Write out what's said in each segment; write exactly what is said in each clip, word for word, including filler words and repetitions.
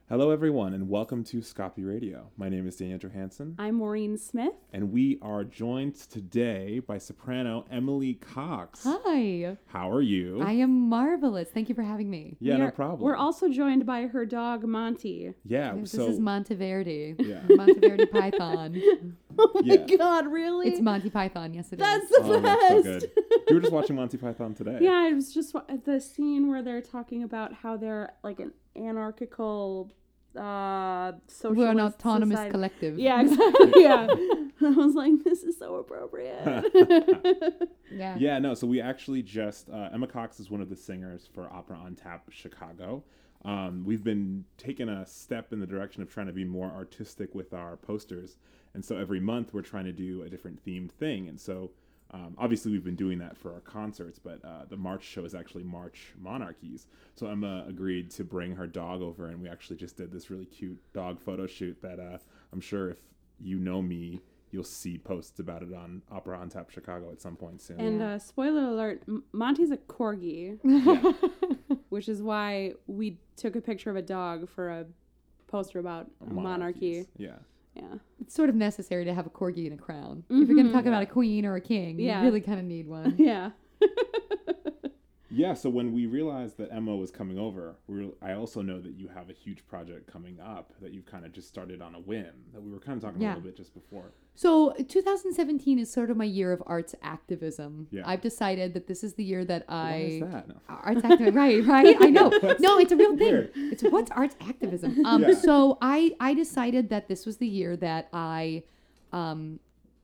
Hello, everyone, and welcome to Scoppy Radio. My name is Daniel Johansson. I'm Maureen Smith. And we are joined today by soprano Emily Cox. Hi. How are you? I am marvelous. Thank you for having me. Yeah, we no are, problem. We're also joined by her dog, Monty. Yeah, This so... is Monteverdi. Yeah. Monteverdi Python. Oh my Yeah. God, really? It's Monty Python. Yes, it is. That's the Oh, best. that's so good. We were just watching Monty Python today. Yeah, it was just wa- the scene where they're talking about how they're like an anarchical uh socialist We're an autonomous society. collective. Yeah, exactly. Yeah. I was like, this is so appropriate. Yeah. Yeah, no, so we actually just... Uh, Emma Cox is one of the singers for Opera on Tap Chicago. Um, we've been taking a step in the direction of trying to be more artistic with our posters. And so every month we're trying to do a different themed thing. And so um, obviously we've been doing that for our concerts, but uh, the March show is actually March Monarchies. So Emma agreed to bring her dog over, and we actually just did this really cute dog photo shoot that uh, I'm sure if you know me, you'll see posts about it on Opera on Tap Chicago at some point soon. And uh, spoiler alert, M- Monty's a corgi, Yeah. which is why we took a picture of a dog for a poster about a monarchy. Monarchies. Yeah. Yeah. It's sort of necessary to have a corgi and a crown. If you're going to talk Yeah. about a queen or a king, Yeah. you really kind of need one. Yeah. Yeah, so when we realized that Emma was coming over, we were, I also know that you have a huge project coming up that you've kind of just started on a whim, that we were kind of talking Yeah. a little bit just before. So two thousand seventeen is sort of my year of arts activism. Yeah. I've decided that this is the year that I... Why is that? No. Arts activism, right, right. I know. That's No, it's a real thing. weird. It's what's arts activism. Um, Yeah. So I I decided that this was the year that I um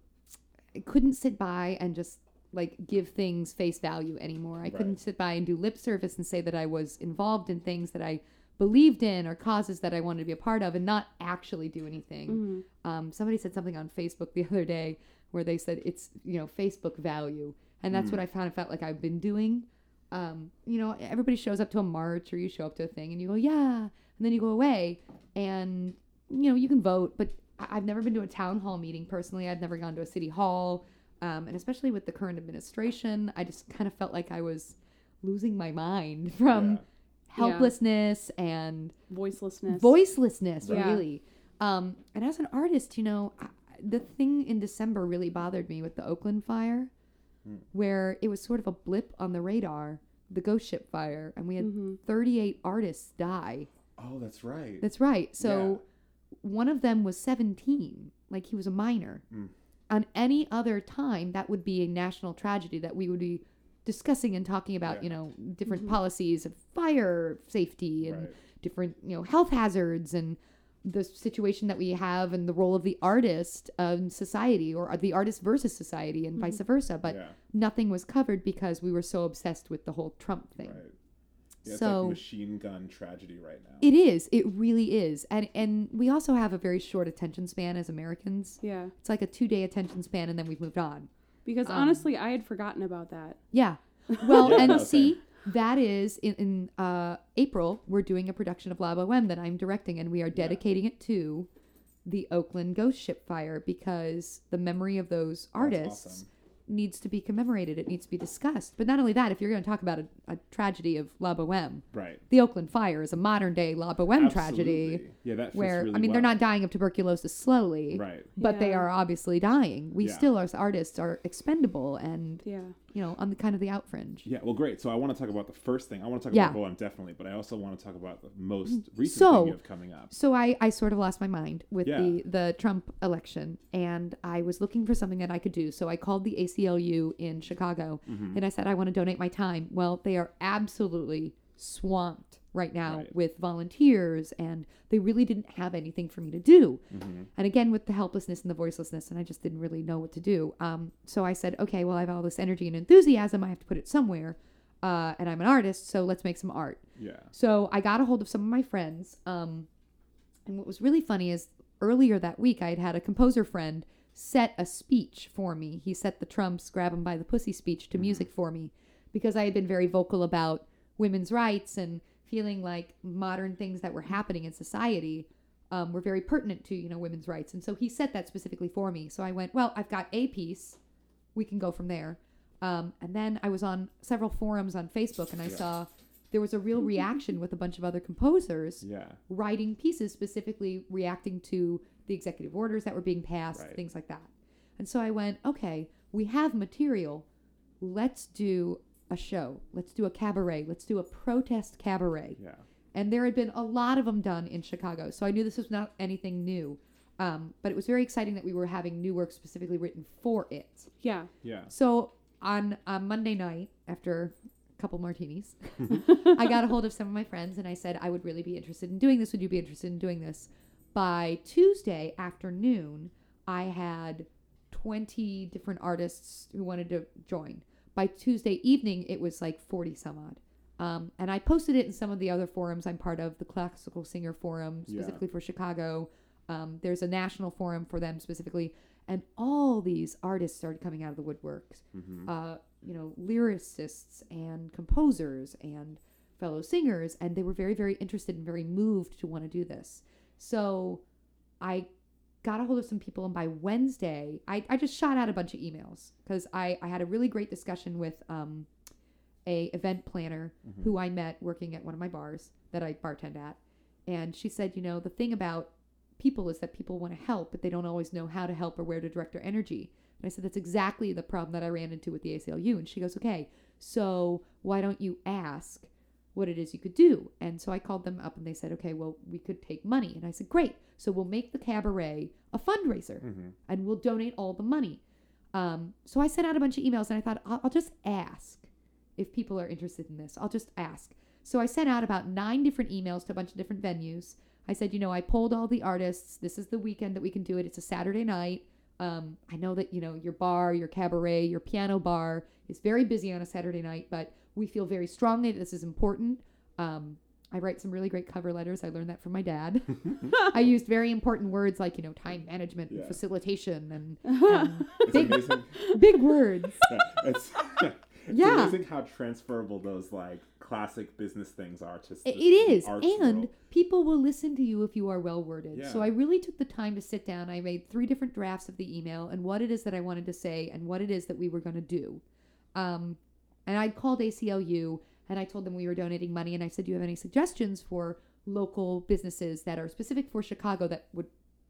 couldn't sit by and just like give things face value anymore. I Right. couldn't sit by and do lip service and say that I was involved in things that I believed in or causes that I wanted to be a part of and not actually do anything. Mm-hmm. Um, somebody said something on Facebook the other day where they said it's, you know, Facebook value. And that's Mm. what I kind of felt like I've been doing. Um, you know, everybody shows up to a march or you show up to a thing and you go, yeah. And then you go away and, you know, you can vote. But I- I've never been to a town hall meeting personally. I've never gone to a city hall. Um, and especially with the current administration, I just kind of felt like I was losing my mind from Yeah. helplessness and Voicelessness. voicelessness, Yeah. really. Um, and as an artist, you know, I, the thing in December really bothered me with the Oakland fire, Mm. where it was sort of a blip on the radar, the ghost ship fire, and we had Mhm. thirty-eight artists die. Oh, that's right. That's right. So one of them was seventeen, like he was a minor. Mm. On any other time, that would be a national tragedy that we would be discussing and talking about, Yeah. you know, different Mhm. policies of fire safety and Right. different, you know, health hazards and the situation that we have and the role of the artist in society or the artist versus society and Mhm. vice versa. But yeah, nothing was covered because we were so obsessed with the whole Trump thing. right. Yeah, it's So- like machine gun tragedy right now. It is. It really is. And and we also have a very short attention span as Americans. Yeah. It's like a two-day attention span and then we've moved on. Because Um, honestly, I had forgotten about that. Yeah. Well, Yeah, and no, see, that is in, in uh, April, we're doing a production of La Boheme that I'm directing, and we are dedicating it to the Oakland ghost ship fire because the memory of those artists awesome. needs to be commemorated. It needs to be discussed. But not only that, if you're going to talk about a, a tragedy of La Boheme, Right. the Oakland fire is a modern day La Boheme tragedy. Absolutely. Yeah, that fits Where really I mean, they're well. not dying of tuberculosis slowly, Right. but they Yeah. are obviously dying. We Yeah. still, as artists, are expendable and Yeah. you know on the kind of the out fringe. Yeah, well, great. So I want to talk about the first thing. I want to talk Yeah. about Bohem, definitely, but I also want to talk about the most recent So- thing you have coming up. So I, I sort of lost my mind with Yeah. the, the Trump election, and I was looking for something that I could do. So I called the A C L U in Chicago, Mhm. and I said I want to donate my time. Well, they are absolutely swamped right now Right. with volunteers, and they really didn't have anything for me to do. Mhm. And again, with the helplessness and the voicelessness, and I just didn't really know what to do. Um, so I said, okay, well, I have all this energy and enthusiasm. I have to put it somewhere. Uh, and I'm an artist, so let's make some art. Yeah. So I got a hold of some of my friends. Um, and what was really funny is earlier that week, I had had a composer friend set a speech for me. He set the Trump's Grab 'em by the Pussy speech to Mhm. music for me because I had been very vocal about women's rights and feeling like modern things that were happening in society um, were very pertinent to, you know, women's rights. And so he set that specifically for me. So I went, well, I've got a piece. We can go from there. Um, and then I was on several forums on Facebook and I Yeah. saw there was a real reaction with a bunch of other composers Yeah. writing pieces specifically reacting to the executive orders that were being passed, Right. things like that. And so I went, okay, we have material. Let's do a show. Let's do a cabaret. Let's do a protest cabaret. Yeah. And there had been a lot of them done in Chicago. So I knew this was not anything new. Um, but it was very exciting that we were having new work specifically written for it. Yeah. Yeah. So on, on Monday night, after a couple martinis, I got a hold of some of my friends and I said, I would really be interested in doing this. Would you be interested in doing this? By Tuesday afternoon, I had twenty different artists who wanted to join. By Tuesday evening, it was like forty some odd. Um, and I posted it in some of the other forums I'm part of, the Classical Singer Forum, Yeah. specifically for Chicago. Um, there's a national forum for them specifically. And all these artists started coming out of the woodworks. Mm-hmm. Uh, you know, lyricists and composers and fellow singers. And they were very, very interested and very moved to want to do this. So I got a hold of some people, and by Wednesday, I, I just shot out a bunch of emails because I, I had a really great discussion with um, a event planner Mhm. who I met working at one of my bars that I bartend at. And she said, you know, the thing about people is that people want to help, but they don't always know how to help or where to direct their energy. And I said, that's exactly the problem that I ran into with the A C L U. And she goes, okay, so why don't you ask what it is you could do? And so I called them up and they said, okay, well, we could take money. And I said, great. So we'll make the cabaret a fundraiser Mm-hmm. and we'll donate all the money. Um, so I sent out a bunch of emails and I thought, I'll, I'll just ask if people are interested in this. I'll just ask. So I sent out about nine different emails to a bunch of different venues. I said, you know, I polled all the artists. This is the weekend that we can do it. It's a Saturday night. Um, I know that, you know, your bar, your cabaret, your piano bar is very busy on a Saturday night, but we feel very strongly that this is important. Um, I write some really great cover letters. I learned that from my dad. I used very important words like, you know, time management and Yeah. facilitation and, and It's big, amazing. big words. Yeah, it's, it's Yeah. amazing how transferable those like classic business things are to s- It the- it the is. arts And world. people will listen to you if you are well worded. So Yeah. I really took the time to sit down. I made three different drafts of the email and what it is that I wanted to say and what it is that we were going to do. Um, and I called A C L U and I told them we were donating money. And I said, do you have any suggestions for local businesses that are specific for Chicago that would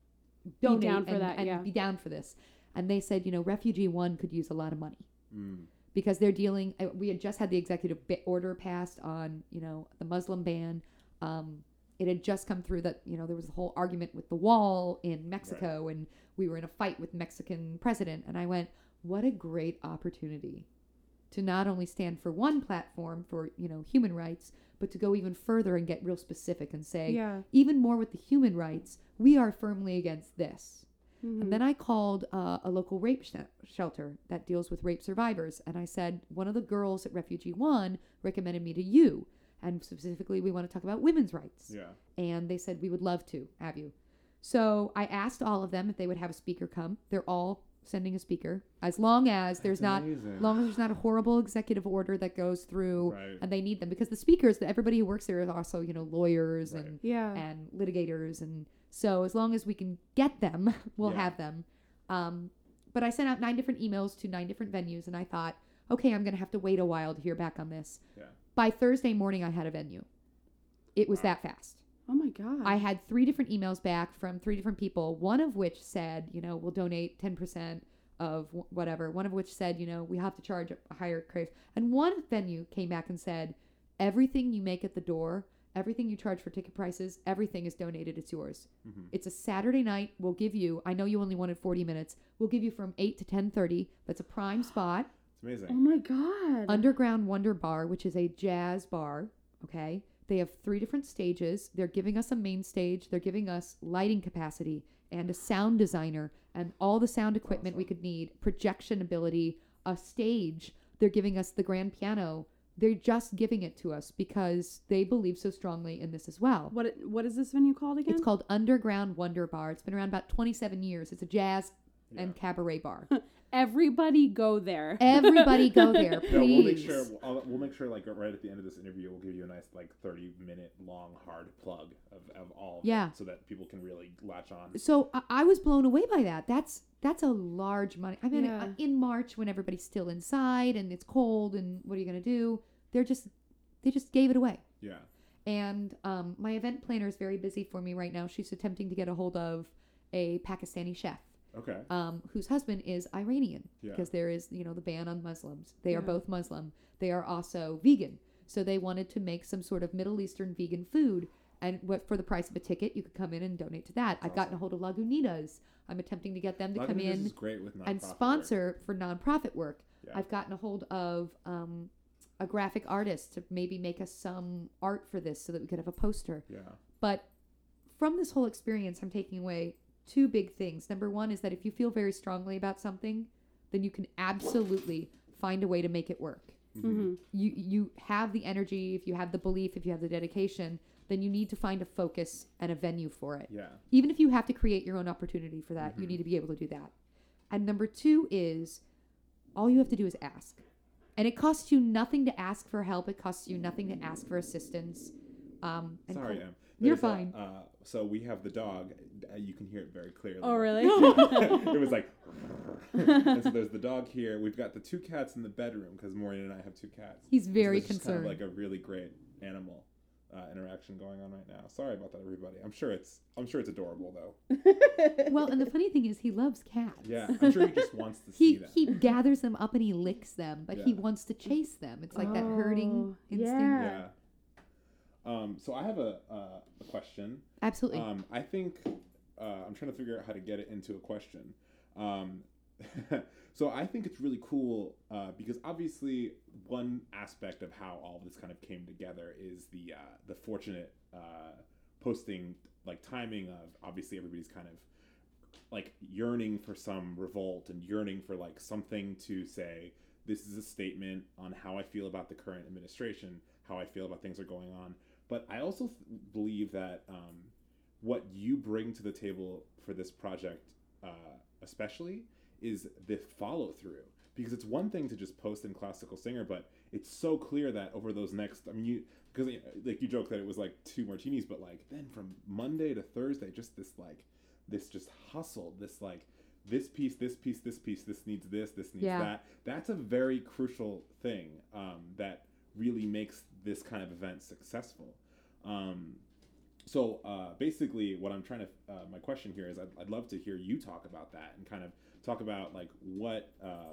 donate down for and, that, and yeah. be down for this? And they said, you know, Refugee One could use a lot of money. Mm. Because they're dealing, uh, we had just had the executive bi- order passed on, you know, the Muslim ban. Um, it had just come through that, you know, there was a whole argument with the wall in Mexico, and we were in a fight with Mexican president. And I went, what a great opportunity to not only stand for one platform for, you know, human rights, but to go even further and get real specific and say, Yeah. even more with the human rights, we are firmly against this. Mhm. And then I called uh, a local rape sh- shelter that deals with rape survivors. And I said, one of the girls at Refugee One recommended me to you. And specifically, we want to talk about women's rights. Yeah. And they said, we would love to have you. So I asked all of them if they would have a speaker come. They're all sending a speaker. As long as there's That's not, amazing. as long as there's not a horrible executive order that goes through Right. and they need them. Because the speakers, everybody who works there is also, you know, lawyers Right. and Yeah. and litigators, and so as long as we can get them, we'll Yeah. have them. Um, but I sent out nine different emails to nine different venues, and I thought, okay, I'm going to have to wait a while to hear back on this. Yeah. By Thursday morning, I had a venue. It was Wow. that fast. Oh my God. I had three different emails back from three different people, one of which said, you know, we'll donate ten percent of wh- whatever. One of which said, you know, we have to charge a higher price. And one venue came back and said, everything you make at the door, everything you charge for ticket prices, everything is donated. It's yours. Mhm. It's a Saturday night. We'll give you, I know you only wanted forty minutes. We'll give you from eight to ten thirty. That's a prime spot. It's amazing. Oh my God. Underground Wonder Bar, which is a jazz bar. Okay. They have three different stages. They're giving us a main stage. They're giving us lighting capacity and a sound designer and all the sound equipment we Awesome. could need, projection ability, a stage. They're giving us the grand piano. They're just giving it to us because they believe so strongly in this as well. What it- what is this venue called again? It's called Underground Wonder Bar. It's been around about twenty-seven years. It's a jazz Yeah. and cabaret bar. Everybody go there. Everybody go there, please. Yeah, we'll make sure. I'll, we'll make sure, like right at the end of this interview, we'll give you a nice, like, thirty-minute long hard plug of, of all. of it, Yeah. so that people can really latch on. So I, I was blown away by that. That's that's a large money. I mean, Yeah. uh, in March when everybody's still inside and it's cold and what are you going to do? They're just they just gave it away. Yeah. And um, my event planner is very busy for me right now. She's attempting to get a hold of a Pakistani chef. Okay. Um, whose husband is Iranian, Yeah. because there is, you know, the ban on Muslims. They are Yeah. both Muslim. They are also vegan. So they wanted to make some sort of Middle Eastern vegan food. And what for the price of a ticket, you could come in and donate to that. I've gotten a hold of Lagunitas. I'm attempting to get them to come Lagunitas in is great with and nonprofit sponsor for nonprofit work. Yeah. I've gotten a hold of um, a graphic artist to maybe make us some art for this so that we could have a poster. Yeah. But from this whole experience, I'm taking away two big things. Number one is that if you feel very strongly about something, then you can absolutely find a way to make it work. Mm-hmm. You you have the energy, if you have the belief, if you have the dedication, then you need to find a focus and a venue for it. Yeah. Even if you have to create your own opportunity for that, you Mhm. need to be able to do that. And number two is all you have to do is ask. And it costs you nothing to ask for help. It costs you nothing to ask for assistance. Um, and Sorry, co- Em. You're There's a- fine. uh, so we have the dog. Uh, you can hear it very clearly. Oh, really? It was like, and so there's the dog here. We've got the two cats in the bedroom because Maureen and I have two cats. He's So very there's just concerned. Kind of like a really great animal uh, interaction going on right now. Sorry about that, everybody. I'm sure it's I'm sure it's adorable though. Well, and the funny thing is he loves cats. Yeah, I'm sure he just wants to see He them. he gathers them up and he licks them, but he Yeah. wants to chase them. It's like that herding Oh, instinct. yeah. Yeah. Um, so I have a uh, a question. Absolutely. Um, I think uh, I'm trying to figure out how to get it into a question. Um, so I think it's really cool uh, because obviously one aspect of how all of this kind of came together is the uh, the fortunate uh, posting like timing of obviously everybody's kind of like yearning for some revolt and yearning for like something to say this is a statement on how I feel about the current administration, how I feel about things are going on. But I also th- believe that um, what you bring to the table for this project, uh, especially, is the follow through. Because it's one thing to just post in Classical Singer, but it's so clear that over those next, I mean, you because like you joked that it was like two martinis, but like then from Monday to Thursday, just this like this just hustle, this like this piece, this piece, this piece, this needs this, this needs Yeah. that. That's a very crucial thing um, that really makes this kind of event successful. Um, so uh, basically what I'm trying to, uh, my question here is I'd, I'd love to hear you talk about that and kind of talk about like what, um,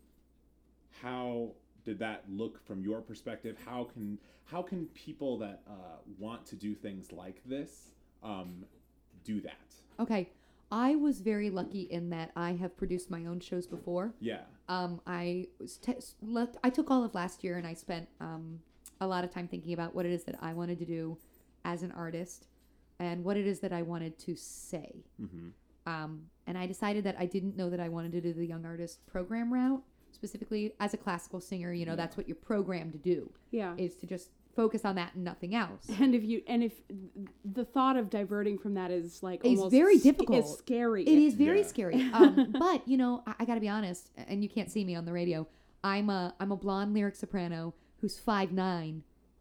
how did that look from your perspective? How can, how can people that uh, want to do things like this um, do that? Okay. I was very lucky in that I have produced my own shows before. Yeah. Um, I was te- left, I took all of last year and I spent um, a lot of time thinking about what it is that I wanted to do as an artist and what it is that I wanted to say. Mm-hmm. Um, and I decided that I didn't know that I wanted to do the young artist program route. Specifically, as a classical singer, you know, Yeah. that's what you're programmed to do, Yeah. is to just focus on that and nothing else. And if you and if the thought of diverting from that is like It's almost very sc- difficult. It's scary. It is very Yeah. scary. Um, but you know, I, I got to be honest, and you can't see me on the radio. I'm a I'm a blonde lyric soprano who's five nine.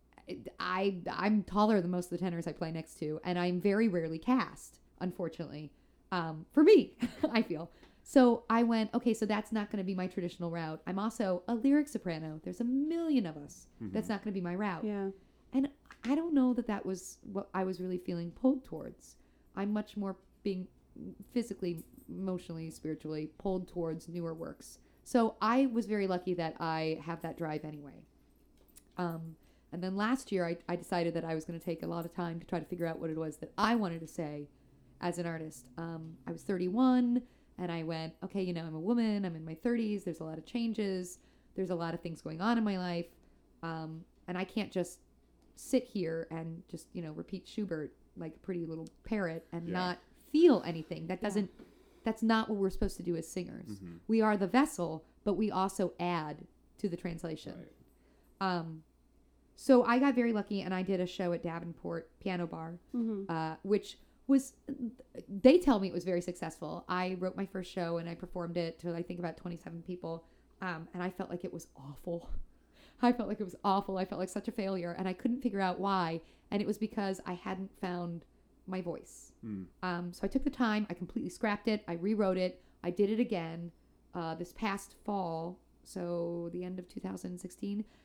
I I'm taller than most of the tenors I play next to, and I'm very rarely cast, unfortunately. Um, for me, I feel. So I went, okay, so that's not going to be my traditional route. I'm also a lyric soprano. There's a million of us. That's not going to be my route. Yeah. And I don't know that that was what I was really feeling pulled towards. I'm much more being physically, emotionally, spiritually pulled towards newer works. So I was very lucky that I have that drive anyway. Um, and then last year, I, I decided that I was going to take a lot of time to try to figure out what it was that I wanted to say as an artist. Um, I was thirty-one, and I went, okay, you know, I'm a woman. I'm in my thirties. There's a lot of changes. There's a lot of things going on in my life. Um, and I can't just sit here and just, you know, repeat Schubert like a pretty little parrot and Yeah. not feel anything. That doesn't, that's not what we're supposed to do as singers. Mm-hmm. We are the vessel, but we also add to the translation. Right. Um, so I got very lucky and I did a show at Davenport Piano Bar, Mm-hmm. uh, which was, they tell me it was very successful. I wrote my first show and I performed it to I think about twenty-seven people. Um, and I felt like it was awful. I felt like it was awful. I felt like such a failure and I couldn't figure out why. And it was because I hadn't found my voice. Mm. Um, so I took the time, I completely scrapped it, I rewrote it, I did it again uh, this past fall, so the end of two thousand sixteen,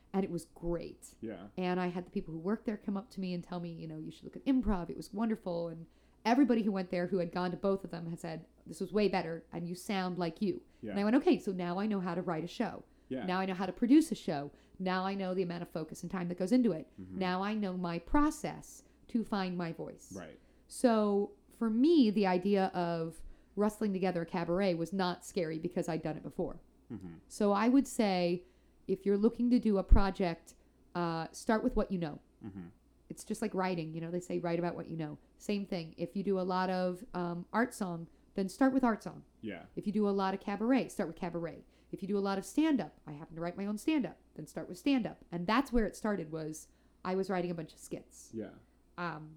and it was great. Yeah. And I had the people who worked there come up to me and tell me, you know, you should look at improv. It was wonderful. And everybody who went there who had gone to both of them had said, this was way better and you sound like you. Yeah. And I went, okay, so now I know how to write a show. Yeah. Now I know how to produce a show. Now I know the amount of focus and time that goes into it. Mhm. Now I know my process to find my voice. Right. So for me, the idea of rustling together a cabaret was not scary because I'd done it before. Mm-hmm. So I would say, if you're looking to do a project, uh, start with what you know. Mm-hmm. It's just like writing. You know, they say write about what you know. Same thing. If you do a lot of um, art song, then start with art song. Yeah. If you do a lot of cabaret, start with cabaret. If you do a lot of stand-up, I happen to write my own stand-up, then start with stand-up. And that's where it started, was I was writing a bunch of skits. Yeah. Um,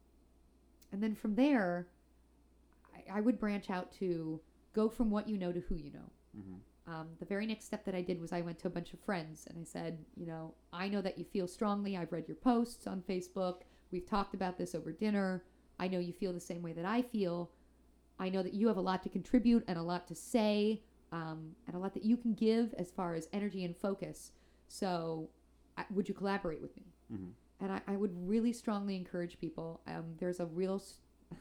and then from there, I, I would branch out to go from what you know to who you know. Mm-hmm. Um, the very next step that I did was I went to a bunch of friends and I said, you know, I know that you feel strongly. I've read your posts on Facebook. We've talked about this over dinner. I know you feel the same way that I feel. I know that you have a lot to contribute and a lot to say, um, and a lot that you can give as far as energy and focus. So I, would you collaborate with me? Mm-hmm. And I, I would really strongly encourage people. Um, there's a real s-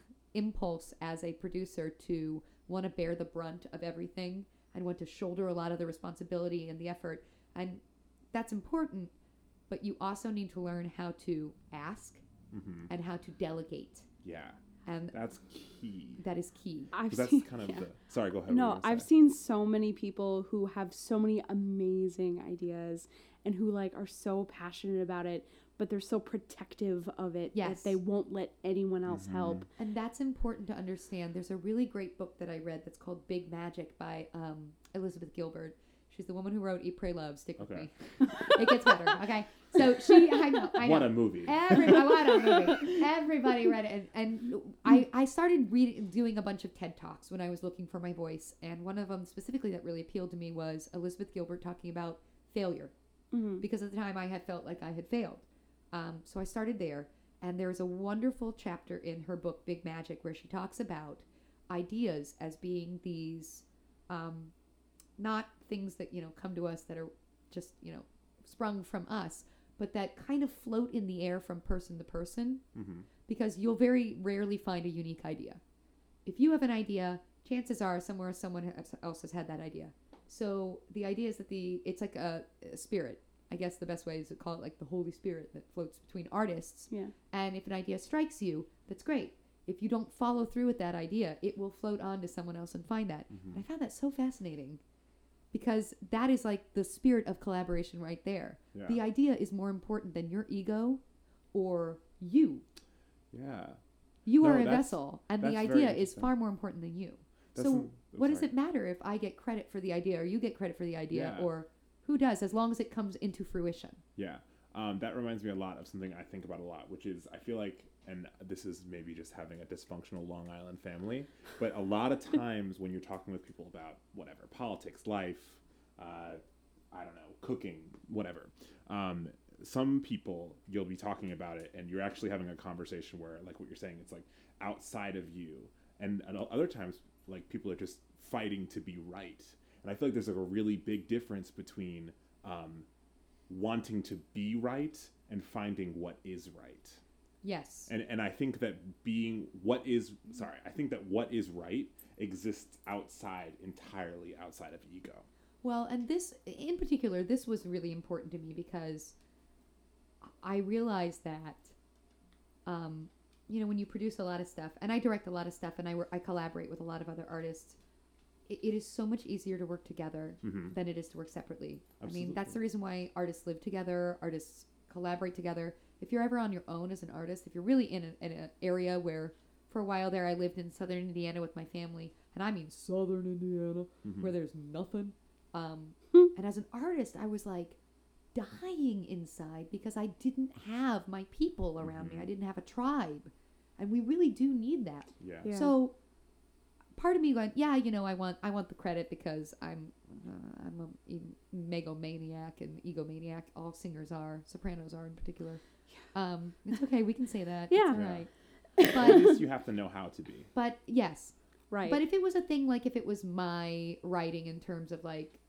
impulse as a producer to want to bear the brunt of everything and want to shoulder a lot of the responsibility and the effort. And that's important, but you also need to learn how to ask Mm-hmm. and how to delegate. Yeah. And That's key. that is key. I've 'Cause that's seen, kind of yeah. the. Sorry, go ahead. what were No, you gonna I've say? seen so many people who have so many amazing ideas and who like are so passionate about it, but they're so protective of it Yes. that they won't let anyone else Mhm. help. And that's important to understand. There's a really great book that I read that's called Big Magic by um, Elizabeth Gilbert. She's the woman who wrote Eat, Pray, Love. Stick with Okay. me. It gets better. Okay. So she, I know, I know. What a movie. Everybody, what a movie. Everybody read it. And, and I, I started reading, doing a bunch of TED Talks when I was looking for my voice. And one of them specifically that really appealed to me was Elizabeth Gilbert talking about failure. Mm-hmm. Because at the time I had felt like I had failed. Um, so I started there. And there's a wonderful chapter in her book, Big Magic, where she talks about ideas as being these, um, not things that, you know, come to us that are just, you know, sprung from us, but that kind of float in the air from person to person, Mm-hmm. because you'll very rarely find a unique idea. If you have an idea, chances are somewhere someone else has had that idea. So the idea is that the it's like a, a spirit. I guess the best way is to call it like the Holy Spirit that floats between artists. Yeah. And if an idea strikes you, that's great. If you don't follow through with that idea, it will float on to someone else and find that. Mhm. And I found that so fascinating, because that is like the spirit of collaboration right there. Yeah. The idea is more important than your ego or you. Yeah. You No, are a that's- vessel, and that's the very idea is interesting. far more important than you. That's so an- oh, what does sorry. it matter if I get credit for the idea or you get credit for the idea, Yeah. or who does, as long as it comes into fruition? Yeah. Um, that reminds me a lot of something I think about a lot, which is I feel like, and this is maybe just having a dysfunctional Long Island family, but a lot of times when you're talking with people about whatever, politics, life, uh, I don't know, cooking, whatever, um, some people, you'll be talking about it and you're actually having a conversation where, like what you're saying, it's like outside of you. And, and other times, like people are just fighting to be right. And I feel like there's like a really big difference between um, wanting to be right and finding what is right. Yes. And and I think that being what is sorry, I think that what is right exists outside, entirely outside of ego. Well, and this, in particular, this was really important to me because I realized that, um, you know, when you produce a lot of stuff, and I direct a lot of stuff, and I, wor- I collaborate with a lot of other artists, it, it is so much easier to work together Mm-hmm. than it is to work separately. I Absolutely. mean, that's the reason why artists live together, artists collaborate together. If you're ever on your own as an artist, if you're really in, a, in an area where, for a while there, I lived in southern Indiana with my family, and I mean southern Indiana, Mhm. where there's nothing. Um, Hmm. and as an artist, I was like dying inside because I didn't have my people around me. Mhm. I didn't have a tribe. And we really do need that. Yeah. Yeah. So part of me went, yeah, you know, I want I want the credit because I'm uh, I'm a e- megomaniac and egomaniac. All singers are, sopranos are in particular. Um, it's okay, we can say that. Yeah. It's all Yeah. right. Or at But least you have to know how to be. but yes, Right. but if it was a thing like if it was my writing in terms of like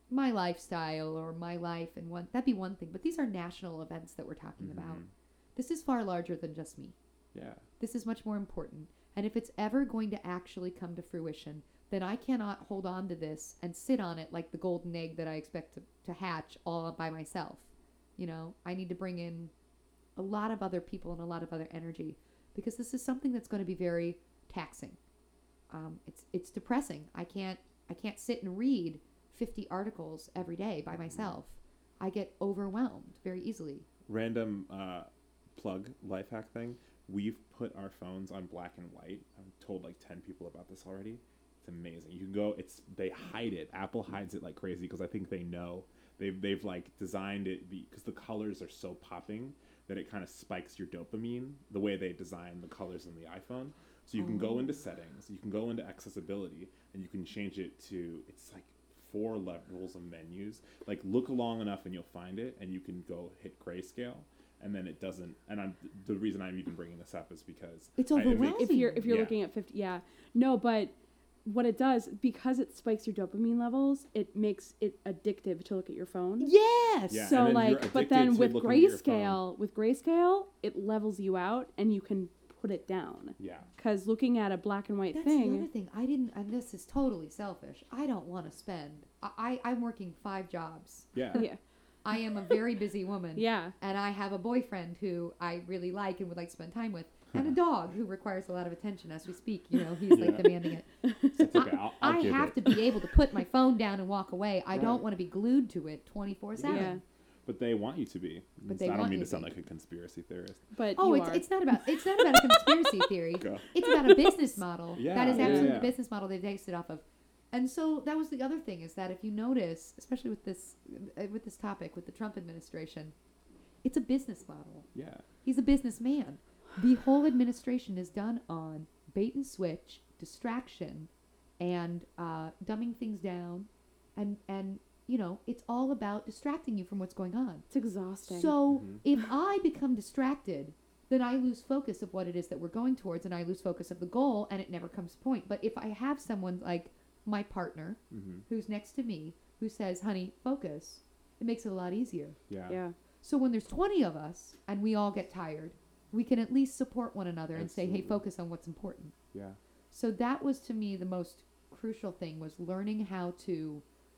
my lifestyle or my life and one that'd be one thing. But these are national events that we're talking Mhm. about. This is far larger than just me. Yeah. This is much more important. And if it's ever going to actually come to fruition, then I cannot hold on to this and sit on it like the golden egg that I expect to, to hatch all by myself. You know, I need to bring in a lot of other people and a lot of other energy because this is something that's going to be very taxing. Um, it's it's depressing. I can't I can't sit and read fifty articles every day by myself. I get overwhelmed very easily. Random uh, plug life hack thing. We've put our phones on black and white. I've told like ten people about this already. It's amazing. You can go. It's they hide it. Apple hides it like crazy because I think they know they've they've like designed it because the colors are so popping that it kind of spikes your dopamine the way they design the colors in the iPhone. So you can go into settings, you can go into accessibility, and you can change it to it's like four levels of menus. Like look long enough and you'll find it, and you can go hit grayscale. And then it doesn't. And I'm the reason I'm even bringing this up is because It's I- it makes- overwhelming. If you're if you're Yeah. looking at fifty, yeah, no, but what it does because it spikes your dopamine levels, it makes it addictive to look at your phone. Yes. Yeah. So and then you're like, but addicted then to with looking at your phone. grayscale, with grayscale, it levels you out and you can put it down. Yeah. Because looking at a black and white That's the other thing, thing. I didn't, and this is totally selfish. I don't want to spend. I, I I'm working five jobs. Yeah. yeah, I am a very busy woman. yeah, And I have a boyfriend who I really like and would like to spend time with, and a dog who requires a lot of attention as we speak. You know, he's like Yeah. demanding it. It's okay. I'll, I'll I give have it. to be able to put my phone down and walk away. I Right. don't want to be glued to it twenty-four seven. Yeah. But they want you to be. But they I don't want mean you to to sound be. like a conspiracy theorist. but Oh, you it's are. it's not about it's not about a conspiracy theory. Go. It's about a business model. Yeah, that is yeah, actually yeah. the business model they've based it off of. And so that was the other thing is that if you notice, especially with this uh, with this topic with the Trump administration, it's a business model. Yeah. He's a businessman. The whole administration is done on bait and switch, distraction, and uh, dumbing things down, and and you know it's all about distracting you from what's going on. It's exhausting. So Mhm. if I become distracted, then I lose focus of what it is that we're going towards, and I lose focus of the goal, and it never comes to point. But if I have someone like my partner Mm-hmm. who's next to me who says, "Honey, focus," it makes it a lot easier. Yeah. yeah, So when there's twenty of us and we all get tired, we can at least support one another and say, "Hey, Absolutely. focus on what's important." Yeah. So that was to me the most crucial thing was learning how to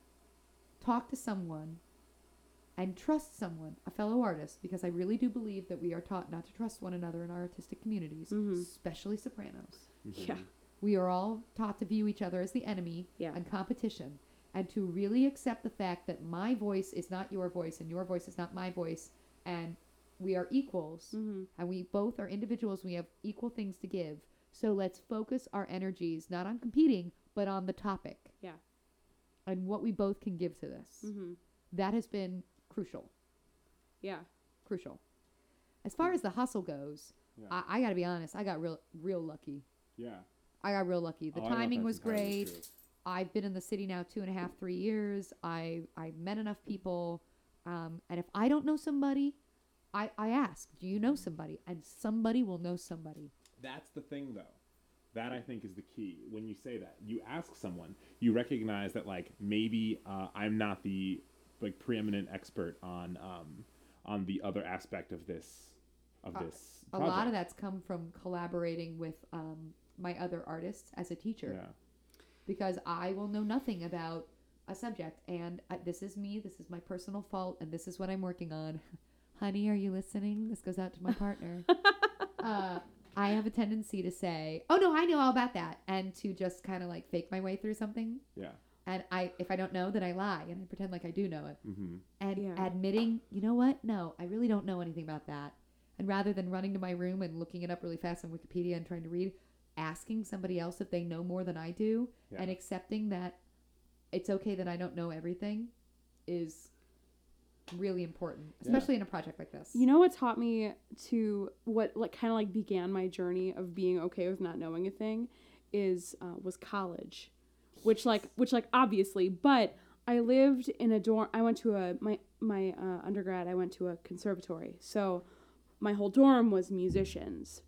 talk to someone and trust someone, a fellow artist, because I really do believe that we are taught not to trust one another in our artistic communities, Mhm. especially sopranos. Mhm. Yeah. We are all taught to view each other as the enemy Yeah. and competition, and to really accept the fact that my voice is not your voice and your voice is not my voice, and we are equals, hmm and we both are individuals. We have equal things to give. So let's focus our energies not on competing, but on the topic. Yeah. And what we both can give to this. hmm That has been crucial. yeah, Crucial. As far as the hustle goes, Yeah. I, I got to be honest. I got real, real lucky. Yeah. I got real lucky. The Oh, I don't know if timing that's was entirely great. true. I've been in the city now two and a half, three years. I I met enough people, um, and if I don't know somebody, I I ask, do you know somebody? And somebody will know somebody. That's the thing, though. That I think is the key. When you say that, you ask someone, you recognize that like maybe uh, I'm not the like preeminent expert on um, on the other aspect of this of Uh, this. A project. lot of that's come from collaborating with um, my other artists as a teacher, Yeah. because I will know nothing about a subject, and uh, this is me. This is my personal fault, and this is what I'm working on. Honey, are you listening? This goes out to my partner. uh, I have a tendency to say, "Oh no, I know all about that," and to just kind of like fake my way through something. Yeah. And I, if I don't know, then I lie and I pretend like I do know it. Mm-hmm. And Yeah. admitting, you know what? No, I really don't know anything about that. And rather than running to my room and looking it up really fast on Wikipedia and trying to read, asking somebody else if they know more than I do, Yeah. and accepting that it's okay that I don't know everything is really important, especially in a project like this. You know what taught me to what like kind of like began my journey of being okay with not knowing a thing is uh, was college, which like which like obviously, but I lived in a dorm. I went to a my my uh, undergrad. I went to a conservatory, so my whole dorm was musicians,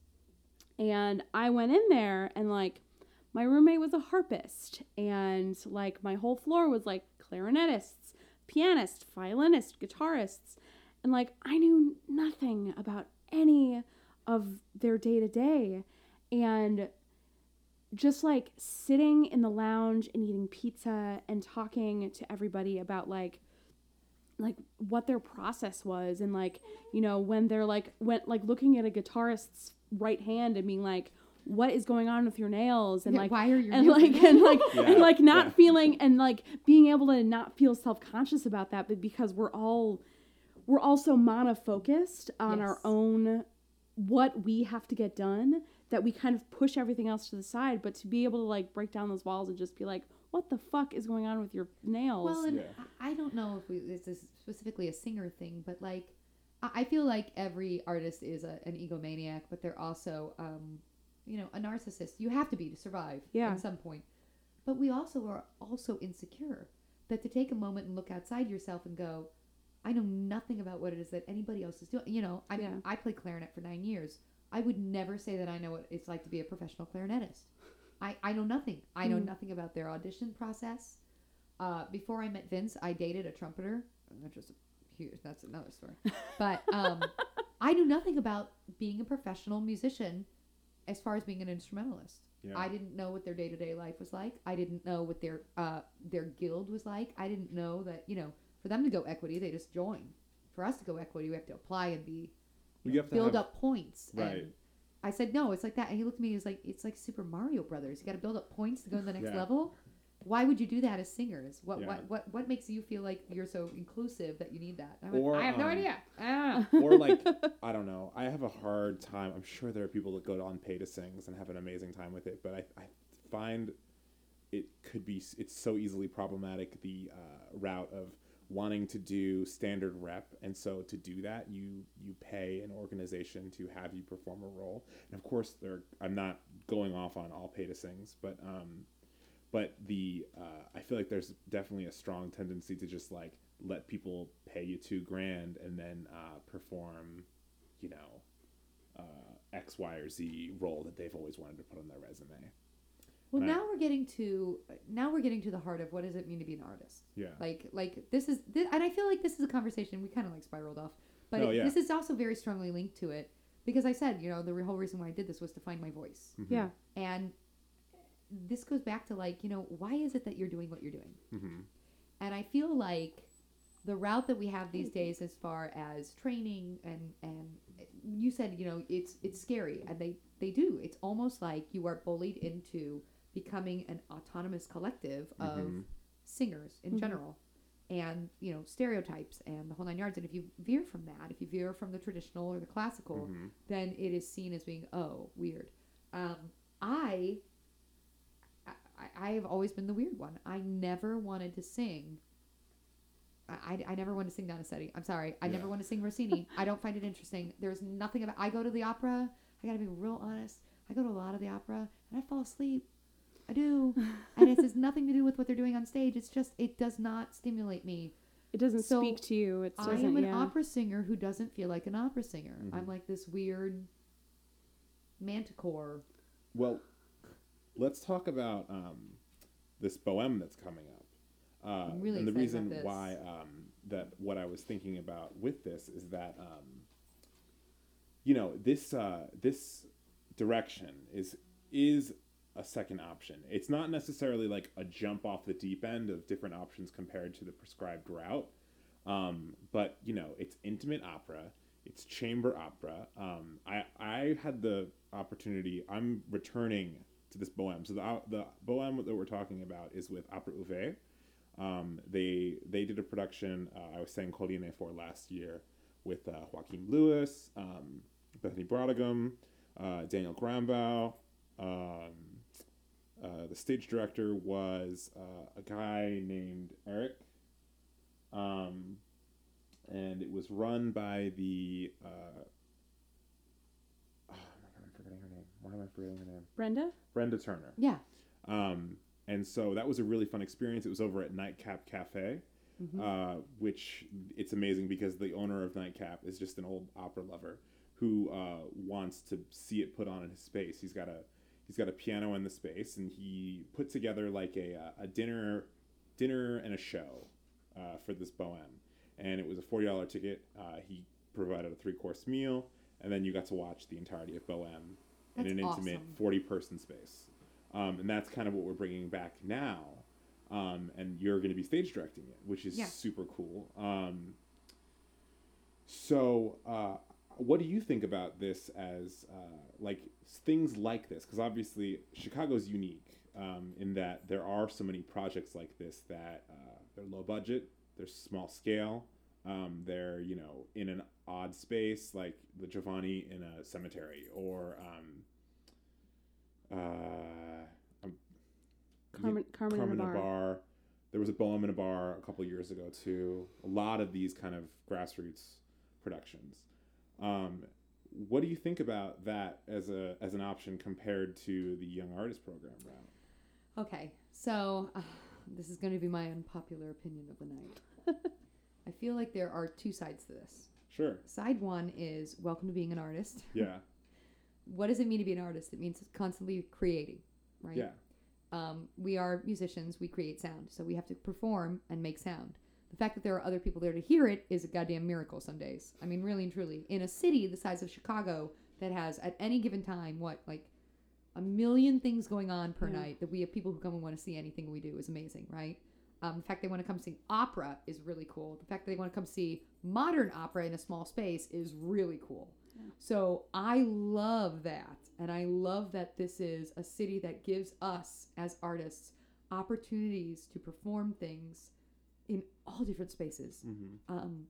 and I went in there and like my roommate was a harpist, and like my whole floor was like clarinetists. pianist, violinist, guitarists. And like, I knew nothing about any of their day to day. And just like sitting in the lounge and eating pizza and talking to everybody about like, like what their process was. And like, you know, when they're like, when like looking at a guitarist's right hand and being like, what is going on with your nails? And Yeah, like, why are your and nails like, red? and like, Yeah. and like not Yeah. feeling, and like being able to not feel self-conscious about that, but because we're all, we're also mono-focused on Yes. our own, what we have to get done, that we kind of push everything else to the side. But to be able to like break down those walls and just be like, what the fuck is going on with your nails? Well, and Yeah. I I don't know if we, this is specifically a singer thing, but like, I I feel like every artist is a, an egomaniac, but they're also, um, you know, a narcissist. You have to be to survive Yeah. at some point. But we also are also insecure. That to take a moment and look outside yourself and go, I know nothing about what it is that anybody else is doing. You know, I mean, Yeah. I played clarinet for nine years. I would never say that I know what it's like to be a professional clarinetist. I, I know nothing. I know Mm. nothing about their audition process. Uh, before I met Vince, I dated a trumpeter. That's just huge. That's another story. But um, I knew nothing about being a professional musician as far as being an instrumentalist. Yeah. I didn't know what their day to day life was like. I didn't know what their uh, their guild was like. I didn't know that, you know, for them to go equity, they just join. For us to go equity, we have to apply and be Well, you have to build have- up points. Right. And I said, no, it's like that. And he looked at me, he was like, it's like Super Mario Brothers. You got to build up points to go to the next Yeah. level. Why would you do that as singers? What, Yeah. what what what makes you feel like you're so inclusive that you need that? And I, went, Or, I have no um, idea. Ah. or like I don't know. I have a hard time. I'm sure there are people that go on pay to sings and have an amazing time with it, but I, I find it could be it's so easily problematic, the uh, route of wanting to do standard rep, and so to do that you you pay an organization to have you perform a role. And of course there I'm not going off on all pay to sings, but um but the uh, I feel like there's definitely a strong tendency to just like let people pay you two grand and then uh, perform, you know, uh, X, Y, or Z role that they've always wanted to put on their resume. Well, And I- now we're getting to now we're getting to the heart of what does it mean to be an artist. Yeah. Like like this is this, and I feel like this is a conversation we kind of like spiraled off, but Oh, it- yeah. this is also very strongly linked to it because I said, you know, the re- whole reason why I did this was to find my voice. Mhm. Yeah. And this goes back to like, you know, why is it that you're doing what you're doing? Mhm. And I feel like the route that we have these days as far as training and and you said, you know, it's it's scary, and they they do. It's almost like you are bullied into becoming an autonomous collective of Mhm. singers in Mhm. general, and you know, stereotypes and the whole nine yards. And if you veer from that, if you veer from the traditional or the classical, Mhm. then it is seen as being, oh, weird. Um, I, I, I have always been the weird one. I never wanted to sing. I, I, I never wanted to sing Donizetti. I'm sorry. I Yeah. never want to sing Rossini. I don't find it interesting. There's nothing about. I go to the opera. I gotta be real honest. I go to a lot of the opera and I fall asleep. I do, and it has nothing to do with what they're doing on stage. It's just it does not stimulate me. It doesn't So, speak to you. It I doesn't. am an yeah. opera singer who doesn't feel like an opera singer. Mhm. I'm like this weird manticore. Well, let's talk about um, this Bohème that's coming up. Uh, I'm really and the excited reason about this. why um, that what I was thinking about with this is that um, you know this uh, this direction is is a second option. It's not necessarily like a jump off the deep end of different options compared to the prescribed route, um, but you know it's intimate opera. It's chamber opera. Um, I I had the opportunity. I'm returning to this Bohème. So the the Bohème that we're talking about is with Opera Ouvert. Um, they they did a production. Uh, I was saying Colline for last year with uh, Joaquin Lewis, um, Bethany Brodegum, uh, Daniel Grambaugh. Um, uh, the stage director was uh, a guy named Eric. Um, and it was run by the uh, oh my god, I'm forgetting her name. Why am I forgetting her name? Brenda? Brenda Turner. Yeah. Um, and so that was a really fun experience. It was over at Nightcap Cafe, Mhm. uh, which it's amazing because the owner of Nightcap is just an old opera lover who uh, wants to see it put on in his space. He's got a he's got a piano in the space, and he put together like a a dinner dinner and a show uh, for this Bohème, and it was a forty dollar ticket. Uh, he provided a three course meal, and then you got to watch the entirety of Bohème in That's an intimate awesome. forty person space. Um, and that's kind of what we're bringing back now. Um, and you're going to be stage directing it, which is Yeah. super cool. Um, so, uh, what do you think about this as uh, like things like this? Because obviously Chicago's unique um, in that there are so many projects like this that uh, they're low budget, they're small scale, um, they're you know in an odd space like the Giovanni in a cemetery or um, uh, um, Carmen, Carmen, Carmen in in a a bar. bar. There was a Bohème in a bar a couple years ago too. A lot of these kind of grassroots productions. Um, what do you think about that as a as an option compared to the Young Artist Program route? Okay, so uh, this is going to be my unpopular opinion of the night. I feel like there are two sides to this. Sure. Side one is welcome to being an artist. Yeah. What does it mean to be an artist? It means constantly creating, right? Yeah. Um, we are musicians. We create sound, so we have to perform and make sound. The fact that there are other people there to hear it is a goddamn miracle some days. I mean, really and truly. In a city the size of Chicago that has, at any given time, what, like a million things going on per Yeah. night, that we have people who come and want to see anything we do is amazing, right? Um, the fact they want to come see opera is really cool. The fact that they want to come see modern opera in a small space is really cool. Yeah. So I love that. And I love that this is a city that gives us, as artists, opportunities to perform things in all different spaces. Mm-hmm. Um,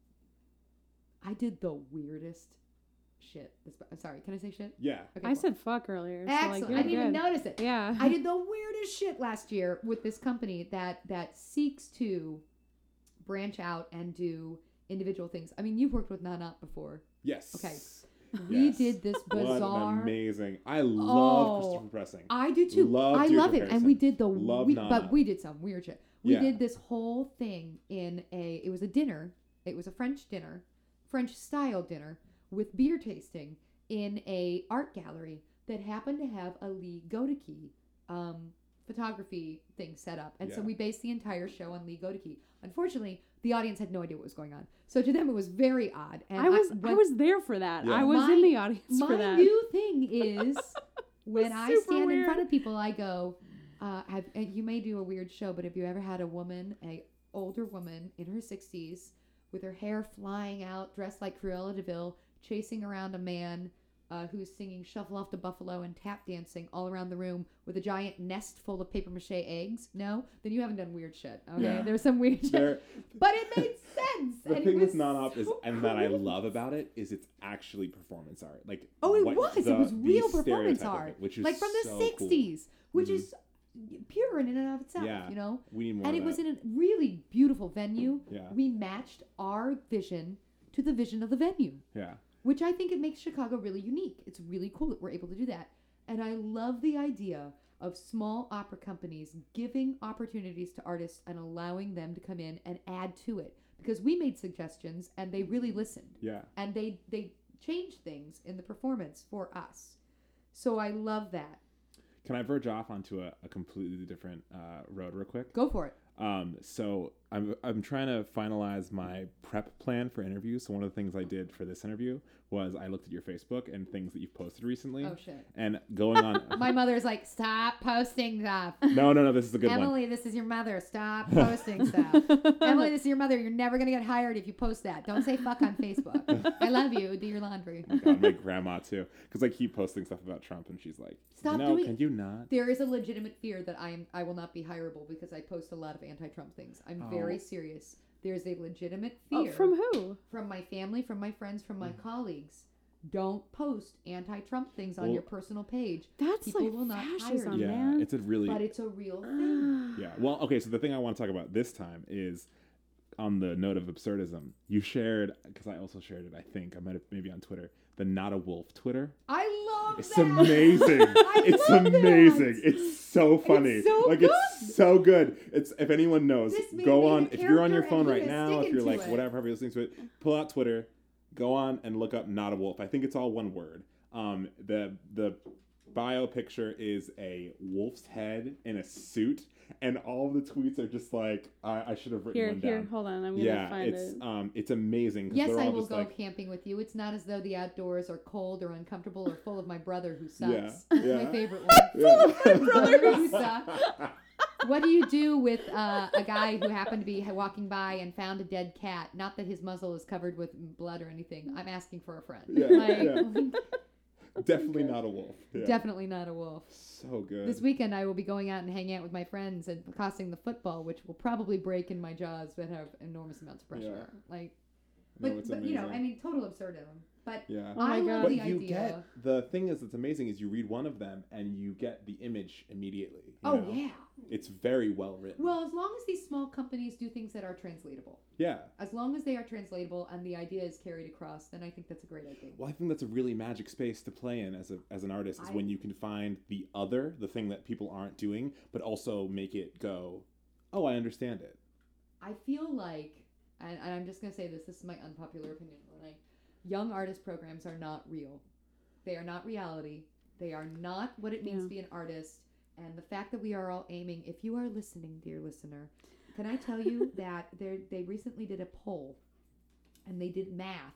I did the weirdest shit. This, I'm sorry, can I say shit? Yeah. Okay, I cool. said fuck earlier. So Excellent. like, I you're didn't even good. notice it. Yeah. I did the weirdest shit last year with this company that that seeks to branch out and do individual things. I mean, you've worked with Nana before. We Yes. Yes. did this What an bizarre. amazing. I love Oh. Christopher Pressing. I do too. Love I Deirdre love it, and Pearson. we did the Love we, Nana. but we did some weird shit. We Yeah. did this whole thing in a. It was a dinner. It was a French dinner, French style dinner with beer tasting in a art gallery that happened to have a Lee Godeke um, photography thing set up, and so Yeah. we based the entire show on Lee Godeke. Unfortunately, the audience had no idea what was going on, so to them it was very odd. And I was I, when- was there for that. Yeah. I was My- in the audience my for that. new thing is when It's I super stand in weird. front of people, I go, uh, have, and you may do a weird show, but have you ever had a woman, a older woman in her sixties, with her hair flying out, dressed like Cruella de Vil, chasing around a man uh, who's singing Shuffle Off to Buffalo and tap dancing all around the room with a giant nest full of paper mache eggs? No? Then you haven't done weird shit. Okay, Yeah. there's some weird shit. There, But it made sense. the and thing it with was non-op is, so and that I crazy. love about it, is it's actually performance art. Like, Oh, it what was. the- it was the real performance stereotype of art, it, which is like from the so cool. sixties, which Mhm. is pure in and of itself. Yeah. You know, We need more and of it was that. in a really beautiful venue. Yeah. We matched our vision to the vision of the venue, Yeah. which I think it makes Chicago really unique. It's really cool that we're able to do that, and I love the idea of small opera companies giving opportunities to artists and allowing them to come in and add to it, because we made suggestions and they really listened. Yeah. And they they changed things in the performance for us. So I love that. Can I verge off onto a, a completely different uh, road real quick? Go for it. Um, so I'm I'm trying to finalize my prep plan for interviews. So one of the things I did for this interview was I looked at your Facebook and things that you've posted recently. Oh shit. And going on. My mother's like, stop posting stuff. no, no, no. This is a good one. Emily, this is your mother. Stop posting stuff. Emily, this is your mother. You're never gonna get hired if you post that. Don't say fuck on Facebook. I love you. Do your laundry. God, my grandma too, because I keep posting stuff about Trump, and she's like, Stop "No, doing can it." you not?" There is a legitimate fear that I am I will not be hireable because I post a lot of anti-Trump things. I'm Oh. very serious. There's a legitimate Oh, fear from who? from my family, from my friends, from my Mm. colleagues. Don't post anti-Trump things on Well- your personal page. That's People like will not hire fascism, you. Yeah, man. it's a really But it's a real thing. yeah. Well, okay. So the thing I want to talk about this time is on the note of absurdism. You shared, because I also shared it. I think I might have maybe on Twitter. The Not a Wolf Twitter. I love It's that. amazing. I It's love amazing. that. It's so funny. so like good. it's so good. It's if anyone knows, This man go made a on. If you're on your character phone and he right is now, if sticking you're to like it. whatever, however you're listening to it, pull out Twitter, go on and look up Not a Wolf. I think it's all one word. Um, the the bio picture is a wolf's head in a suit, and all the tweets are just like, I, I should have written Here, one here, down. hold on. I'm gonna Yeah, find it's it. um, it's amazing. 'Cause Yes, they're I all will just go like, camping with you. It's not as though the outdoors are cold or uncomfortable or full of my brother who sucks. Yeah, That's yeah. my favorite one. Yeah. Brother who sucks. What do you do with uh, a guy who happened to be walking by and found a dead cat? Not that his muzzle is covered with blood or anything. I'm asking for a friend. Yeah, Like, yeah. Definitely not a wolf. Yeah. Definitely not a wolf. So good. This weekend I will be going out and hanging out with my friends and tossing the football, which will probably break in my jaws but have enormous amounts of pressure. Like, No, but, it's but you know, amazing. I mean, total absurdism. But Yeah. Oh my I God. love But the you idea. get the thing is that's amazing is you read one of them and you get the image immediately. you Oh know? yeah. It's very well written. Well, as long as these small companies do things that are translatable, yeah. as long as they are translatable and the idea is carried across, then I think that's a great idea. Well, I think that's a really magic space to play in as a as an artist is I- when you can find the other, the thing that people aren't doing, but also make it go, oh, I understand it. I feel like, and, and I'm just gonna say this. This is my unpopular opinion. Like, young artist programs are not real. They are not reality. They are not what it means Yeah. to be an artist. And the fact that we are all aiming, if you are listening, dear listener, can I tell you that they they recently did a poll, and they did math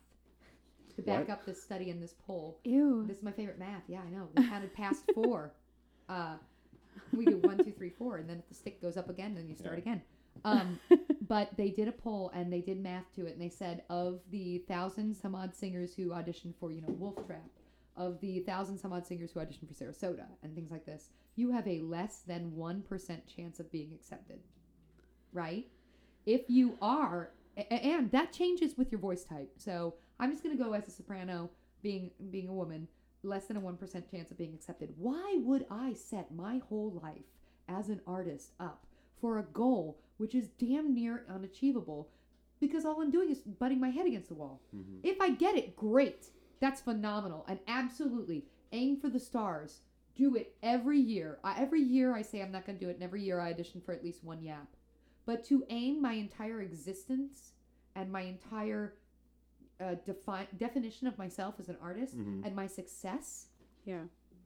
to back What? up this study and this poll. Ew. This is my favorite math. Yeah, I know. They counted past four. Uh, we do one, two, three, four, and then if the stick goes up again, then you start Yeah. again. Um, but they did a poll and they did math to it, and they said of the thousand some odd singers who auditioned for, you know, Wolf Trap, of the thousand some odd singers who auditioned for Sarasota and things like this, you have a less than one percent chance of being accepted, right? If you are, a- and that changes with your voice type. So I'm just gonna go as a soprano, being being a woman, less than a one percent chance of being accepted. Why would I set my whole life as an artist up for a goal which is damn near unachievable? Because all I'm doing is butting my head against the wall. Mhm. If I get it, great. That's phenomenal. And absolutely, aim for the stars. Do it every year. I, every year I say I'm not going to do it, and every year I audition for at least one yap. But to aim my entire existence and my entire uh, defi- definition of myself as an artist Mhm. and my success, Yeah.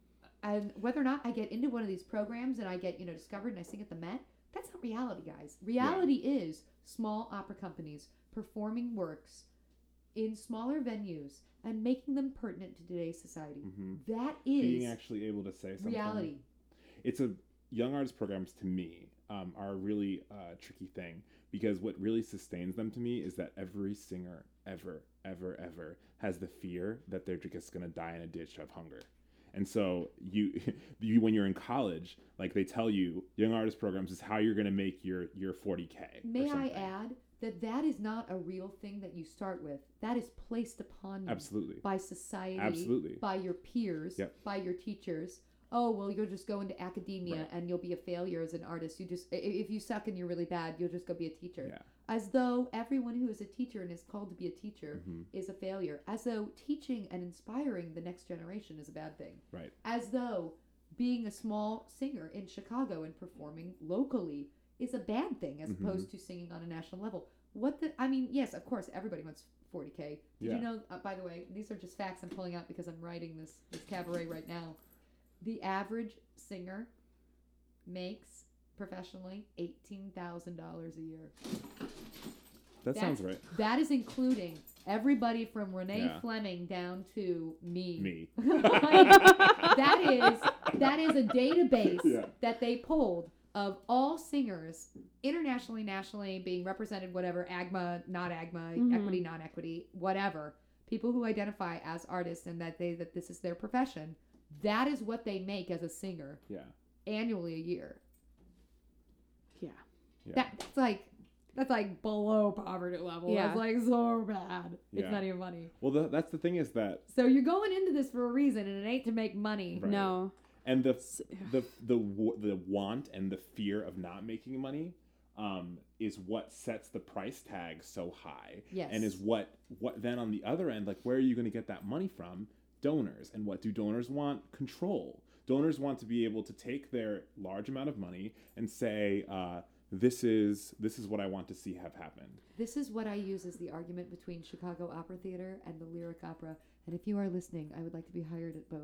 and whether or not I get into one of these programs and I get, you know, discovered and I sing at the Met, that's not reality, guys. Reality is small opera companies performing works in smaller venues and making them pertinent to today's society. Mhm. That is Being actually able to say something. reality. It's a young artist programs to me um, are a really uh, tricky thing because what really sustains them to me is that every singer ever, ever, ever has the fear that they're just going to die in a ditch of hunger. And so you, you, when you're in college, like they tell you, young artist programs is how you're going to make your your forty K. May or I something. add that that is not a real thing that you start with. That is placed upon you Absolutely. by society, Absolutely. by your peers, Yep. by your teachers. Oh, well, you'll just go into academia Right. and you'll be a failure as an artist. You just, i- if you suck and you're really bad, you'll just go be a teacher. Yeah. As though everyone who is a teacher and is called to be a teacher Mhm. is a failure. As though teaching and inspiring the next generation is a bad thing. Right. As though being a small singer in Chicago and performing locally is a bad thing as Mhm. opposed to singing on a national level. What the, I mean, yes, of course, everybody wants forty K. Did Yeah. you know, uh, by the way, these are just facts I'm pulling out because I'm writing this, this cabaret right now. The average singer makes professionally eighteen thousand dollars a year. That That's- sounds right. That is including everybody from Renee Yeah. Fleming down to me. Me. that is that is a database Yeah. that they pulled of all singers internationally, nationally, being represented, whatever, A G M A, not A G M A, Mhm. equity, non-equity, whatever. People who identify as artists and that they that this is their profession. That is what they make as a singer Yeah. annually a year. Yeah. Yeah. That, that's like that's like below poverty level. Yeah. That's like so bad. Yeah. It's not even money. Well, the, that's the thing is that, So you're going into this for a reason, and it ain't to make money. Right. No. and the S- the the w- the want and the fear of not making money um, is what sets the price tag so high, Yes. and is what what then on the other end, like where are you going to get that money from? Donors. And what do donors want? Control. Donors want to be able to take their large amount of money and say, uh, this is this is what I want to see have happened. This is what I use as the argument between Chicago Opera Theater and the Lyric Opera. And if you are listening, I would like to be hired at both.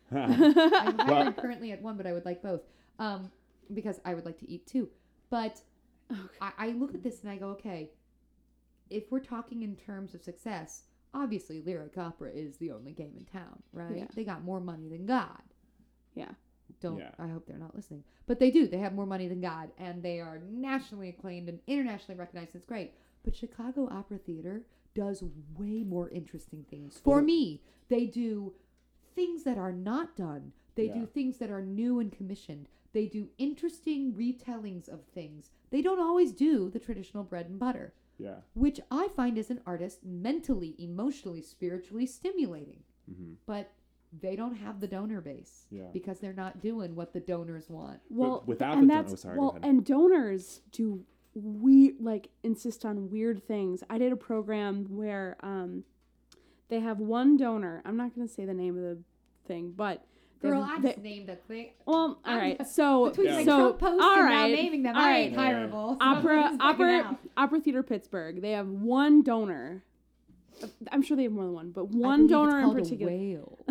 I'm hired Well- currently at one, but I would like both. Um, because I would like to eat too. But Okay. I, I look at this and I go, okay, if we're talking in terms of success, obviously lyric opera is the only game in town, right? Yeah. They got more money than God. Yeah. Don't Yeah. I hope they're not listening. But they do. They have more money than God, and they are nationally acclaimed and internationally recognized. It's great. But Chicago Opera Theater does way more interesting things. For Well, me, they do things that are not done. They Yeah. do things that are new and commissioned. They do interesting retellings of things. They don't always do the traditional bread and butter, Yeah. which I find as an artist mentally, emotionally, spiritually stimulating. hmm But they don't have the donor base Yeah. because they're not doing what the donors want. Well, without and the don- that's oh, sorry, go well, ahead. and donors do we like insist on weird things. I did a program where um, they have one donor. I'm not going to say the name of the thing, but they Girl, have- I they- just named a thing. well, all I'm- right. So, Between Yeah. my so Trump posts all and right, now naming them, all I right. ain't hireable. So Opera, I'm just backing opera, out. Opera Theater Pittsburgh. They have one donor. I'm sure they have more than one, but I one believe donor it's in called a particular. whale.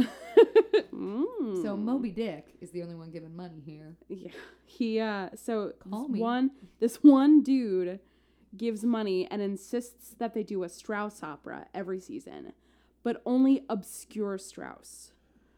Mm. So Moby Dick is the only one giving money here. Yeah, he uh so Call this me. one this one dude gives money and insists that they do a Strauss opera every season, but only obscure Strauss.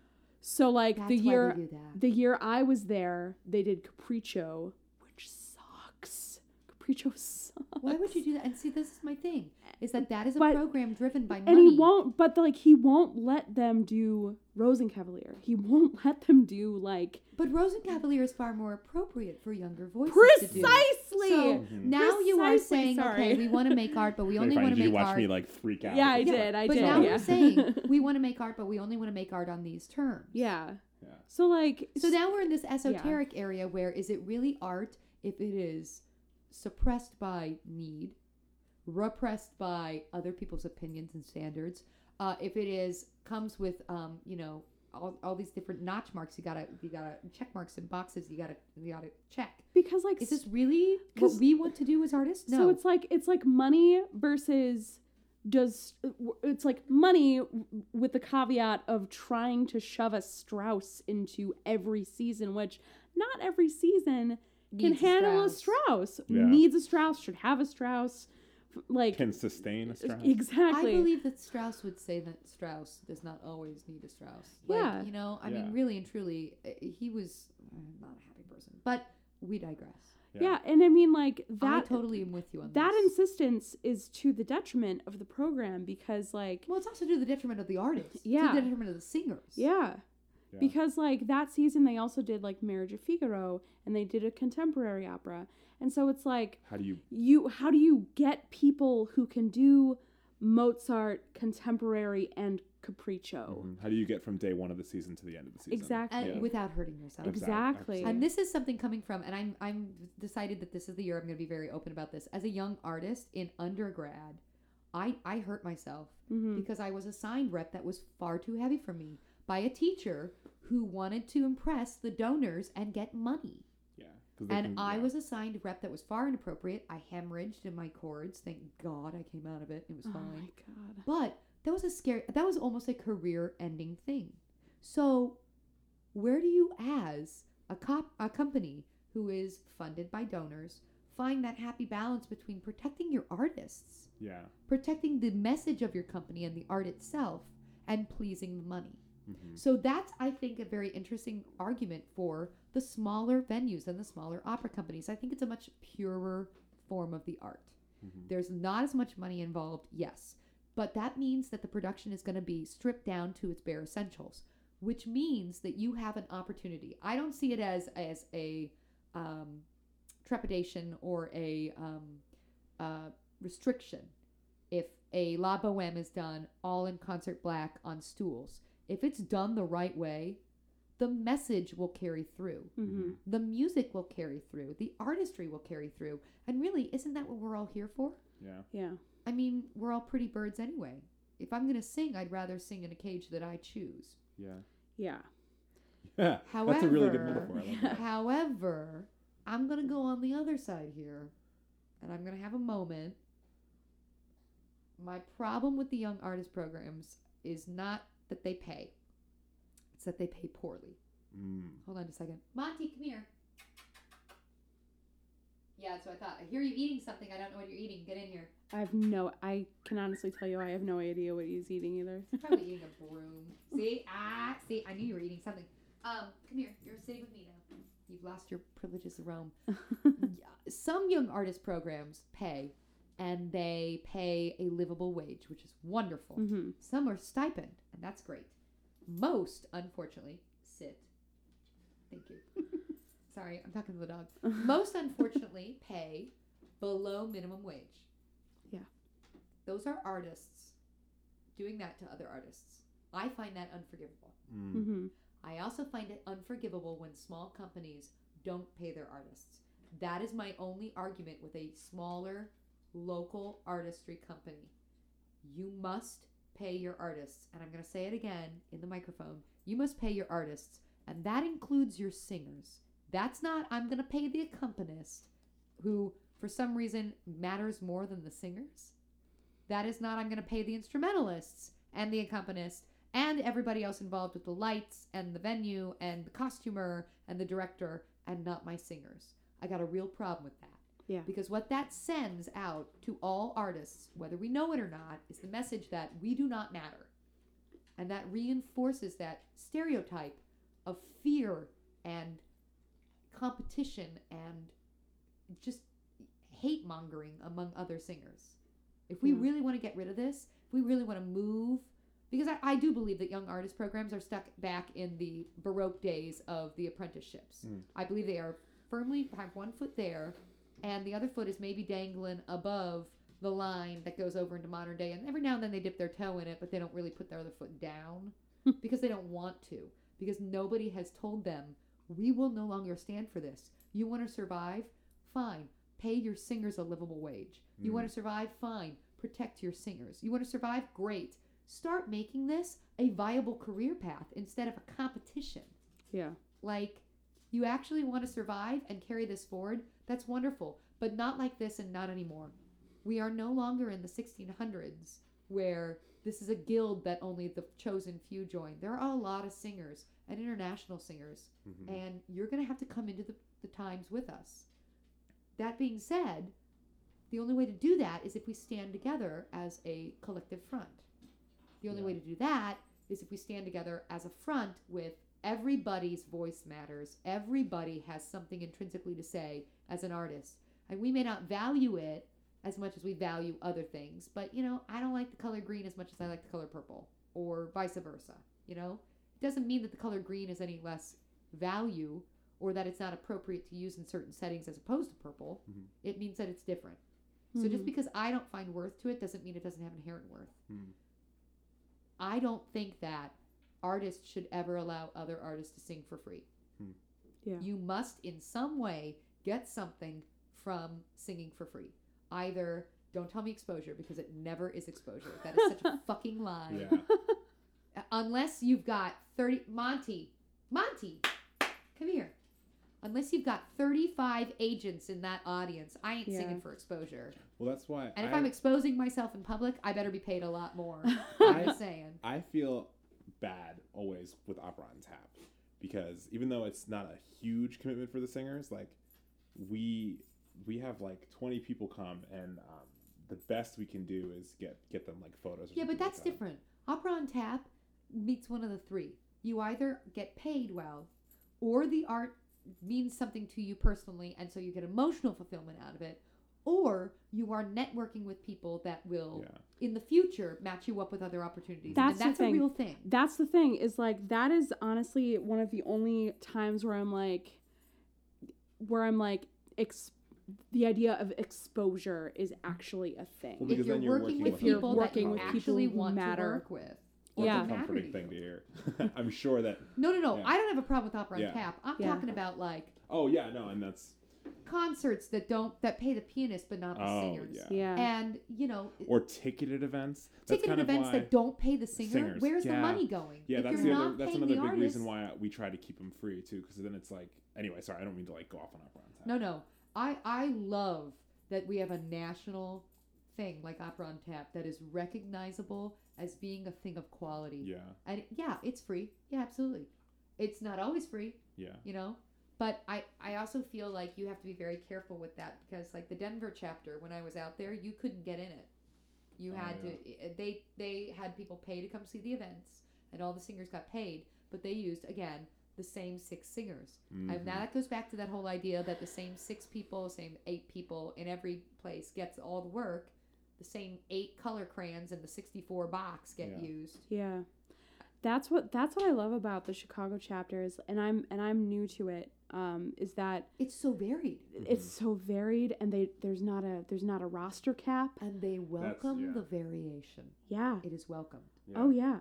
So like That's the why year they do that. the year I was there, they did Capriccio, which sucks. Capriccio sucks. Why would you do that? And see, this is my thing: is that that is a But- program driven by And money. he won't, but like he won't let them do Rosencavalier. He won't let them do like But Rosencavalier is far more appropriate for younger voices to do. precisely. So Mhm. now you are Precisely, saying, sorry. okay, we want to make art, but we Really only funny. want to Did you make watch art. me like freak out? Yeah, I Yeah, did. I but did. now yeah. we're saying we want to make art, but we only want to make art on these terms. yeah. Yeah. So like So now we're in this esoteric area where is it really art if it is suppressed by need, repressed by other people's opinions and standards, uh, if it is comes with um, you know all, all these different notch marks you gotta you gotta check marks and boxes you gotta you gotta check. because like Is this really what 'cause- we want to do as artists? No. so it's like it's like money versus does it's like money w- with the caveat of trying to shove a Strauss into every season, which not every season can Needs a handle a Strauss. Strauss. Yeah. Needs a Strauss, should have a Strauss. F- Like Can sustain a Strauss. exactly. I believe that Strauss would say that Strauss does not always need a Strauss. Like, Yeah. you know, I Yeah. mean, really and truly, uh, he was uh, not a happy person. But we digress. yeah. and I mean like I that totally am with you on that this. insistence is to the detriment of the program because like Well, it's also to the detriment of the artists. Yeah. To the detriment of the singers. yeah. Yeah. Because like that season they also did like Marriage of Figaro and they did a contemporary opera. And so it's like How do you? you how do you get people who can do Mozart, contemporary and Capriccio? mhm. How do you get from day one of the season to the end of the season? Exactly. And Yeah. without hurting yourself. Exactly. And this is something coming from, and I'm I'm decided that this is the year I'm going to be very open about this. As a young artist in undergrad, I I hurt myself Mhm. because I was assigned rep that was far too heavy for me by a teacher who wanted to impress the donors and get money. Yeah. 'Cause they And can- I yeah. was assigned rep that was far inappropriate. I hemorrhaged in my cords. Thank God I came out of it. It was Oh fine. my god. But that was a scary, that was almost a career ending thing. So, where do you, as a, cop, a company who is funded by donors, find that happy balance between protecting your artists, Yeah. protecting the message of your company and the art itself, and pleasing the money? hmm So, that's, I think, a very interesting argument for the smaller venues and the smaller opera companies. I think it's a much purer form of the art. hmm There's not as much money involved, yes. But that means that the production is going to be stripped down to its bare essentials, which means that you have an opportunity. I don't see it as as a um, trepidation or a um, uh, restriction. If a La Boheme is done all in concert black on stools, if it's done the right way, the message will carry through. Mhm. The music will carry through. The artistry will carry through. And really, isn't that what we're all here for? Yeah. Yeah. I mean, we're all pretty birds anyway. If I'm going to sing, I'd rather sing in a cage that I choose. Yeah. Yeah. Yeah. However, That's a really good metaphor. I love that. however, I'm going to go on the other side here, and I'm going to have a moment. My problem with the young artist programs is not that they pay. It's that they pay poorly. Mm. Hold on a second. Monty, come here. Yeah, that's what I thought. I hear you eating something. I don't know what you're eating. Get in here. I have no. I can honestly tell you, I have no idea what he's eating either. He's probably eating a broom. See? Ah, see? I knew you were eating something. Um, come here. You're sitting with me now. You've lost your privileges of Rome. Yeah, some young artist programs pay, and they pay a livable wage, which is wonderful. Mm-hmm. Some are stipend, and that's great. Most, unfortunately, sit. Thank you. Sorry, I'm talking to the dog. Most, unfortunately, pay below minimum wage. Yeah. Those are artists doing that to other artists. I find that unforgivable. Mm. Mm-hmm. I also find it unforgivable when small companies don't pay their artists. That is my only argument with a smaller, local artistry company. You must pay your artists. And I'm going to say it again in the microphone. You must pay your artists. And that includes your singers. That's not, I'm going to pay the accompanist, who for some reason matters more than the singers. That is not, I'm going to pay the instrumentalists and the accompanist and everybody else involved with the lights and the venue and the costumer and the director, and not my singers. I got a real problem with that. Yeah. Because what that sends out to all artists, whether we know it or not, is the message that we do not matter. And that reinforces that stereotype of fear and competition and just hate mongering among other singers. If we Yeah. really want to get rid of this, if we really want to move, because I, I do believe that young artist programs are stuck back in the Baroque days of the apprenticeships. Mm. I believe they are firmly have one foot there, and the other foot is maybe dangling above the line that goes over into modern day. And every now and then they dip their toe in it, but they don't really put their other foot down because they don't want to. Because nobody has told them, we will no longer stand for this. You want to survive? Fine. Pay your singers a livable wage. You Mm. want to survive? Fine. Protect your singers. You want to survive? Great. Start making this a viable career path instead of a competition. Yeah. Like, you actually want to survive and carry this forward? That's wonderful. But not like this and not anymore. We are no longer in the sixteen hundreds where this is a guild that only the chosen few join. There are a lot of singers and international singers, Mhm. and you're going to have to come into the, the times with us. That being said, the only way to do that is if we stand together as a collective front. The only Yeah. way to do that is if we stand together as a front with everybody's voice matters. Everybody has something intrinsically to say as an artist. And we may not value it as much as we value other things. But, you know, I don't like the color green as much as I like the color purple, or vice versa. You know, it doesn't mean that the color green is any less value or that it's not appropriate to use in certain settings as opposed to purple. Mhm. It means that it's different. So just because I don't find worth to it doesn't mean it doesn't have inherent worth. Mm. I don't think that artists should ever allow other artists to sing for free. Hmm. Yeah. You must, in some way, get something from singing for free. Either, don't tell me exposure, because it never is exposure. That is such a fucking lie. Yeah. Uh, Unless you've got thirty... Monty. Monty! Come here. Unless you've got thirty-five agents in that audience, I ain't Yeah. singing for exposure. Well, that's why. And if I, I'm exposing myself in public, I better be paid a lot more. I- I'm just saying. I feel bad always with opera on tap, because even though it's not a huge commitment for the singers, like we we have like twenty people come, and um, the best we can do is get get them like photos. Or Yeah, but something like that's that. different. Opera on tap meets one of the three. You either get paid well, or the art means something to you personally, and so you get emotional fulfillment out of it, or you are networking with people that will, Yeah. in the future, match you up with other opportunities. That's the and that's a thing. real thing. That's the thing, is like, that is honestly one of the only times where I'm like, where I'm like, ex- the idea of exposure is actually a thing. Well, If because you're then you're working working with with people other that you people with actually people who want matter. to work with. Well, Yeah. it's a Matter to comforting you. thing to hear. I'm sure that. No, no, no. Yeah. I don't have a problem with opera on Yeah. tap. I'm Yeah. talking about like Oh yeah, no, and that's. concerts that don't that pay the pianist but not the Oh, singers. yeah. Yeah. And you know, Or ticketed events. That's ticketed kind of events why, that don't pay the singer, Singers, where's the yeah. money going? Yeah, if that's you're the not other. That's paying another the big artist, reason why we try to keep them free too, because then it's like. Anyway, sorry, I don't mean to like go off on opera on tap. No, no. I I love that we have a national thing like Opera on Tap that is recognizable as being a thing of quality. Yeah. And yeah, it's free. Yeah, absolutely. It's not always free, Yeah. you know? But I, I also feel like you have to be very careful with that because like the Denver chapter, when I was out there, you couldn't get in it. You Oh, had yeah. to, they, they had people pay to come see the events and all the singers got paid, but they used, again, the same six singers. Mm-hmm. And now that goes back to that whole idea that the same six people, same eight people in every place gets all the work. The same eight color crayons in the sixty-four box get Yeah. used. Yeah. That's what that's what I love about the Chicago chapters, and I'm and I'm new to it. Um, is that It's so varied. it's so varied, and they there's not a there's not a roster cap. And they welcome yeah. the variation. Yeah. It is welcome. Yeah. Oh yeah.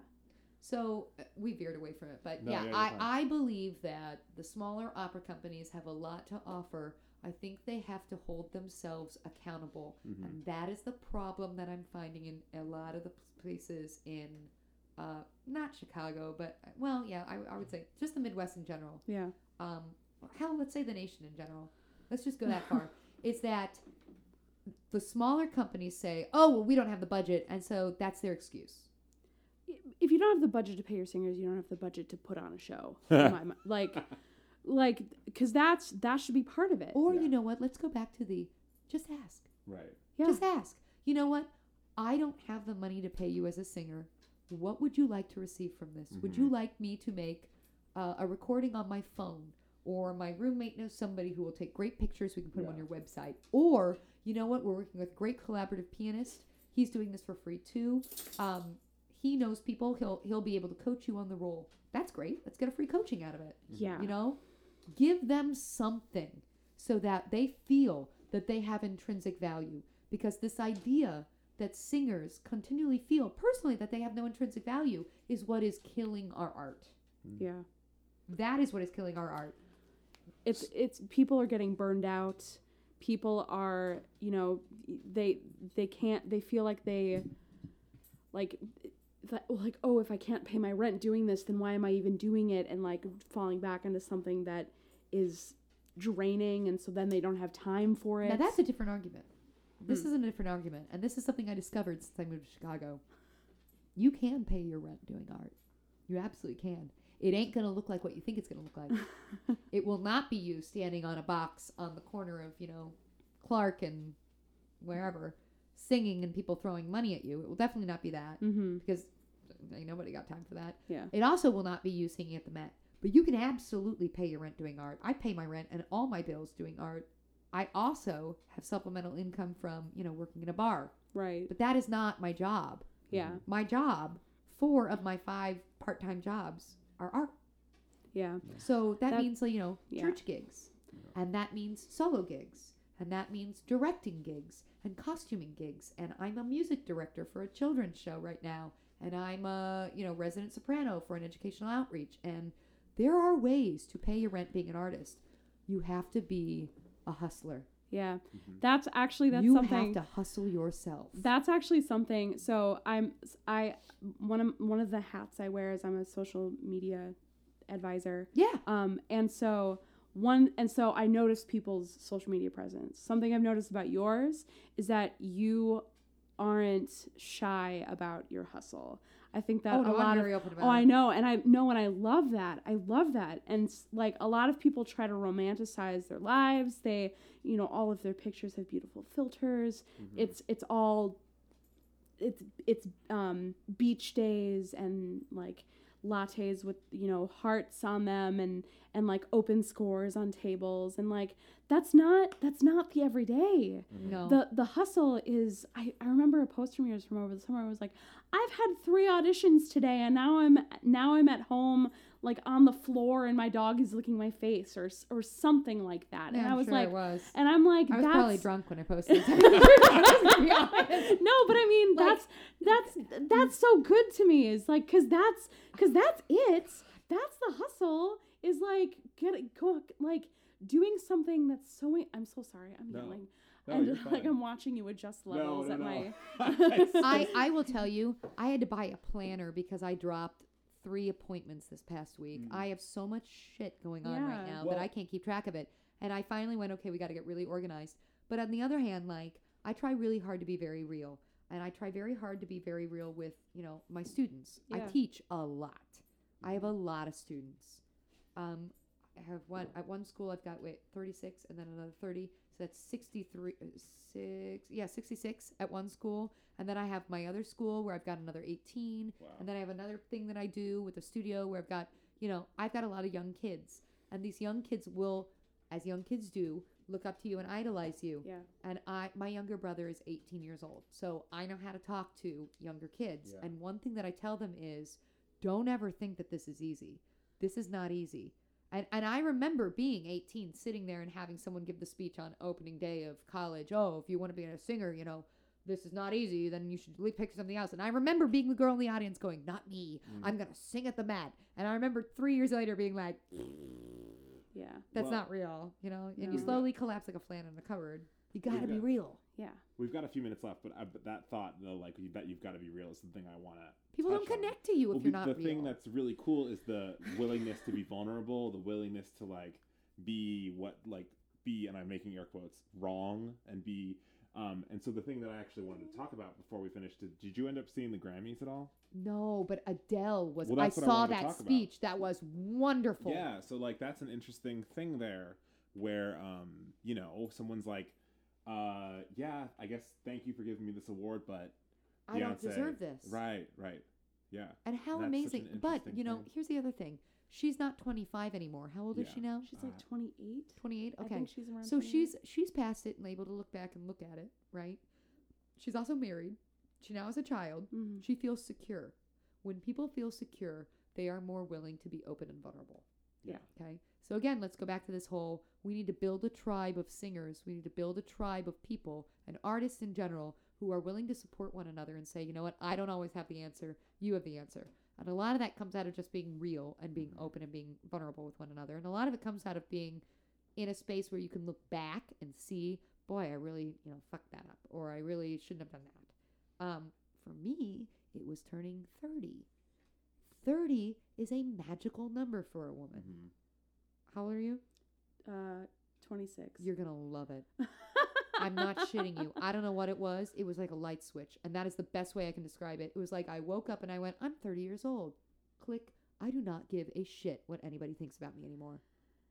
So uh, we veered away from it, but No, yeah, yeah, you're I, fine. I believe that the smaller opera companies have a lot to offer. I think they have to hold themselves accountable, Mhm. and that is the problem that I'm finding in a lot of the places in, uh, not Chicago, but uh, well, yeah, I, I would say just the Midwest in general. Yeah. Um, hell, let's say the nation in general. Let's just go that far. Is that the smaller companies say, "Oh, well, we don't have the budget," and so that's their excuse. If you don't have the budget to pay your singers, you don't have the budget to put on a show. in my mi- like, like, because that's that should be part of it. Or Yeah. you know what? Let's go back to the just ask. Right. Yeah. Just ask. You know what? I don't have the money to pay you as a singer. What would you like to receive from this? Would you like me to make uh, a recording on my phone? Or my roommate knows somebody who will take great pictures. We can put them on Yeah. your website. Or, you know what? We're working with a great collaborative pianist. He's doing this for free too. Um, he knows people. He'll he'll be able to coach you on the role. That's great. Let's get a free coaching out of it. Yeah. You know, give them something so that they feel that they have intrinsic value. Because this idea that singers continually feel personally that they have no intrinsic value is what is killing our art. Yeah. That is what is killing our art. It's it's people are getting burned out. People are, you know, they they can't they feel like they like that, like oh, if I can't pay my rent doing this, then why am I even doing it, and like falling back into something that is draining, and so then they don't have time for it. Now that's a different argument. This Hmm. is a different argument, and this is something I discovered since I moved to Chicago. You can pay your rent doing art. You absolutely can. It ain't gonna look like what you think it's gonna look like. It will not be you standing on a box on the corner of, you know, Clark and wherever, singing and people throwing money at you. It will definitely not be that Mm-hmm. because ain't nobody got time for that. Yeah. It also will not be you singing at the Met. But you can absolutely pay your rent doing art. I pay my rent and all my bills doing art. I also have supplemental income from, you know, working in a bar. Right. But that is not my job. Yeah. My job, four of my five part-time jobs are art. Yeah. So that, That- means, like, you know, yeah. church gigs. And that means solo gigs. And that means directing gigs and costuming gigs. And I'm a music director for a children's show right now. And I'm a, you know, resident soprano for an educational outreach. And there are ways to pay your rent being an artist. You have to be a hustler. Yeah. Mm-hmm. That's actually that's you something have to hustle yourself. That's actually something. So I'm I one of one of the hats I wear is I'm a social media advisor. Yeah. Um, and so one and so I noticed people's social media presence. Something I've noticed about yours is that you aren't shy about your hustle. I think that Oh, no, a lot I'm of very open about oh I it. know and I know and I love that. I love that. And s- like a lot of people try to romanticize their lives. They, you know, all of their pictures have beautiful filters. It's it's all it's it's um beach days and like lattes with, you know, hearts on them and and like open scores on tables, and like that's not that's not the everyday. No. The the hustle is I, I remember a post from yours from over the summer. It was like, I've had three auditions today and now I'm now I'm at home like on the floor and my dog is licking my face or s- or something like that. Yeah, and I'm I was sure like it was. and I'm like I was that's probably drunk when I posted it. To be honest. no, but I mean Like- that's that's that's so good to me. Is like because that's because that's it. That's the hustle. Is like get go like doing something that's so. I'm so sorry. I'm No. yelling. No, and you're like fine. I'm watching you adjust No, levels no, at no. my. I, I will tell you, I had to buy a planner because I dropped three appointments this past week. Mm. I have so much shit going on right Yeah. now Well- that I can't keep track of it. And I finally went, okay, we got to get really organized. But on the other hand, like, I try really hard to be very real. and I try very hard to be very real with, you know, my students. I Yeah. teach a lot. I have a lot of students. Um, I have one at one school. I've got wait thirty-six, and then another thirty. So that's sixty-three, uh, six, yeah, sixty-six at one school, and then I have my other school where I've got another eighteen, Wow. and then I have another thing that I do with the studio where I've got, you know, I've got a lot of young kids, and these young kids will, as young kids do, look up to you and idolize you. Yeah. And I, my younger brother is eighteen years old, so I know how to talk to younger kids. Yeah. And one thing that I tell them is, don't ever think that this is easy. This is not easy. And and I remember being eighteen, sitting there and having someone give the speech on opening day of college. Oh, if you want to be a singer, you know, this is not easy. Then you should le- pick something else. And I remember being the girl in the audience going, not me. Mm. I'm gonna sing at the Met. And I remember three years later being like, Yeah. that's Well- not real, you know. And No. you slowly collapse like a flan in a cupboard. You gotta We've be got- real. Yeah. We've got a few minutes left, but, I, but that thought, though, like that you've got to be real, is the thing I want to. People don't connect to you if Well, you're be- not the real. thing that's really cool is the willingness to be vulnerable, the willingness to like be what like be, and I'm making air quotes, wrong, and be. Um, and so the thing that I actually wanted to talk about before we finished, did, did you end up seeing the Grammys at all? No, but Adele was. Well, I that's what I saw wanted to that talk about. speech. That was wonderful. Yeah, so like that's an interesting thing there, where um, you know, someone's like, uh, yeah, I guess thank you for giving me this award, but I don't Beyonce- deserve this. Right, right, yeah. And how That's such amazing! an But interesting you know, thing. here's the other thing. She's not twenty-five anymore. How old is Yeah. she now? She's like Uh, twenty-eight. twenty-eight. I Okay. think she's around So twenty-eight. she's she's past it and able to look back and look at it, right? She's also married. She now has a child. Mhm. She feels secure. When people feel secure, they are more willing to be open and vulnerable. Yeah. Okay. So again, let's go back to this whole we need to build a tribe of singers. We need to build a tribe of people and artists in general who are willing to support one another and say, you know what, I don't always have the answer. You have the answer. And a lot of that comes out of just being real and being open and being vulnerable with one another. And a lot of it comes out of being in a space where you can look back and see, boy, I really, you know, fucked that up, or I really shouldn't have done that. Um, for me, it was turning thirty. thirty is a magical number for a woman. Mhm. How old are you? Uh, twenty-six. You're going to love it. I'm not shitting you. I don't know what it was. It was like a light switch. And that is the best way I can describe it. It was like I woke up and I went, I'm thirty years old. Click. I do not give a shit what anybody thinks about me anymore.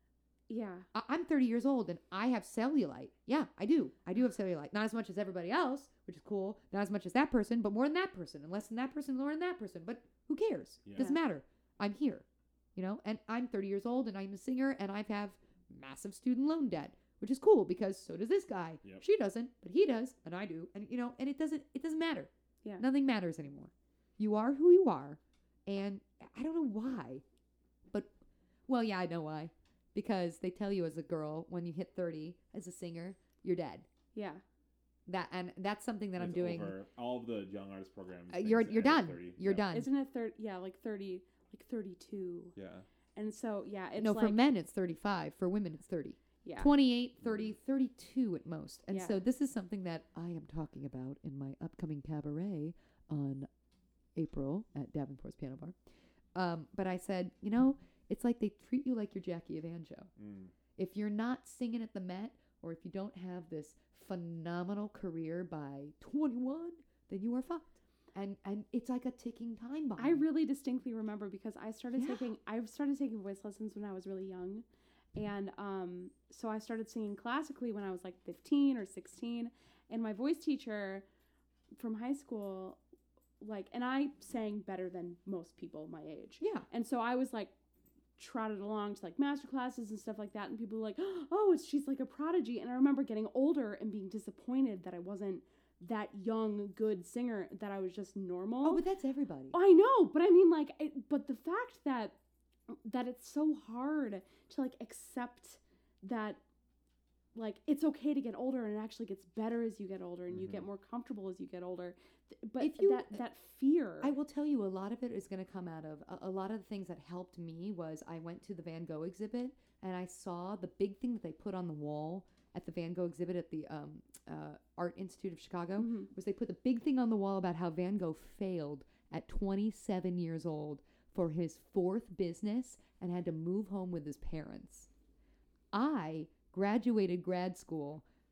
Yeah. I- I'm thirty years old and I have cellulite. Yeah, I do. I do have cellulite. Not as much as everybody else, which is cool. Not as much as that person, but more than that person. And less than that person, more than that person. But who cares? Yeah. Doesn't matter. I'm here. You know, and I'm thirty years old and I'm a singer and I have massive student loan debt, which is cool because so does this guy. Yep. She doesn't, but he does, and I do. And you know, and it doesn't it doesn't matter. Yeah. Nothing matters anymore. You are who you are. And I don't know why. But well, yeah, I know why. Because they tell you as a girl when you hit thirty as a singer, you're dead. Yeah. That and that's something that I'm It's uh, doing. over. All of the young artist programs. Uh, things you're end you're at done. thirty. You're Yeah. done. Isn't it thirty? Yeah, like thirty, like thirty-two. Yeah. And so yeah, it's no, like for men it's thirty-five. For women it's thirty. yeah. twenty-eight, thirty, thirty-two at most. And Yeah. so this is something that I am talking about in my upcoming cabaret on April at Davenport's Piano Bar. Um, but I said, you know, it's like they treat you like you're Jackie Evancho. Mm. If you're not singing at the Met, or if you don't have this phenomenal career by twenty-one, then you are fucked. And and it's like a ticking time bomb. I really distinctly remember because I started Yeah. taking I started taking voice lessons when I was really young. And um so I started singing classically when I was like fifteen or sixteen, and my voice teacher from high school like and I sang better than most people my age. yeah. And so I was like trotted along to like master classes and stuff like that, and people were like, "Oh, it's she's like a prodigy." And I remember getting older and being disappointed that I wasn't that young good singer, that I was just normal. Oh, but that's everybody. I know, but I mean like it, but the fact that that it's so hard to like accept that like it's okay to get older and it actually gets better as you get older and you get more comfortable as you get older. Th- But If you- that that fear I will tell you, a lot of it is going to come out of a, a lot of the things that helped me was I went to the Van Gogh exhibit and I saw the big thing that they put on the wall at the Van Gogh exhibit at the um, uh, Art Institute of Chicago was they put the big thing on the wall about how Van Gogh failed at twenty-seven years old for his fourth business and had to move home with his parents. I graduated grad school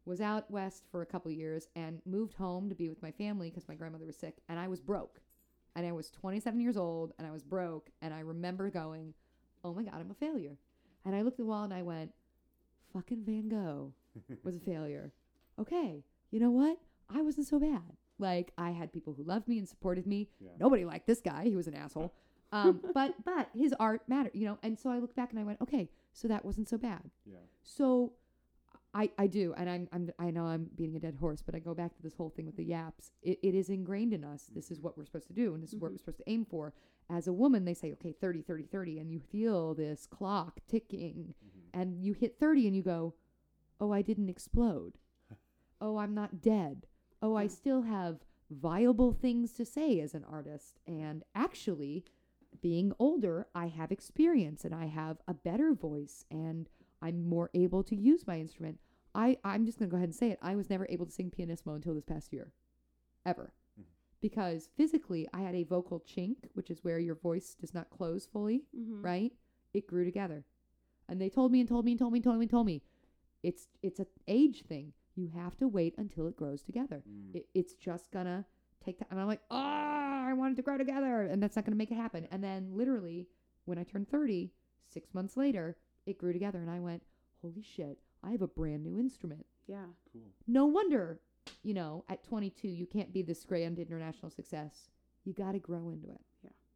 was out west for a couple years and moved home to be with my family because my grandmother was sick, and I was broke. And I was twenty-seven years old, and I was broke, and I remember going, oh my God, I'm a failure. And I looked at the wall and I went, fucking Van Gogh was a failure. Okay, you know what? I wasn't so bad. Like, I had people who loved me and supported me. Yeah. Nobody liked this guy. He was an asshole. Um, but but his art mattered, you know. And so I looked back and I went, okay, so that wasn't so bad. Yeah. So I, I do, and I'm, I'm I know I'm beating a dead horse, but I go back to this whole thing with the yaps. It, it is ingrained in us. This is what we're supposed to do, and this is what we're supposed to aim for. As a woman, they say, okay, thirty, thirty, thirty, and you feel this clock ticking, Mm-hmm. and you hit thirty, and you go, oh, I didn't explode. Oh, I'm not dead. Oh, I still have viable things to say as an artist. And actually, being older, I have experience, and I have a better voice, and I'm more able to use my instrument. I, I'm just going to go ahead and say it. I was never able to sing pianissimo until this past year. Ever. Mm-hmm. Because physically, I had a vocal chink, which is where your voice does not close fully, Mm-hmm. right? It grew together. And they told me and told me and told me and told me and told me, it's it's a age thing. You have to wait until it grows together. Mm. It, it's just going to take time. And I'm like, oh, I want it to grow together. And that's not going to make it happen. And then literally, when I turned thirty, six months later, it grew together. And I went, holy shit, I have a brand new instrument. Yeah. Cool. No wonder, you know, at twenty-two, you can't be this grand international success. You got to grow into it.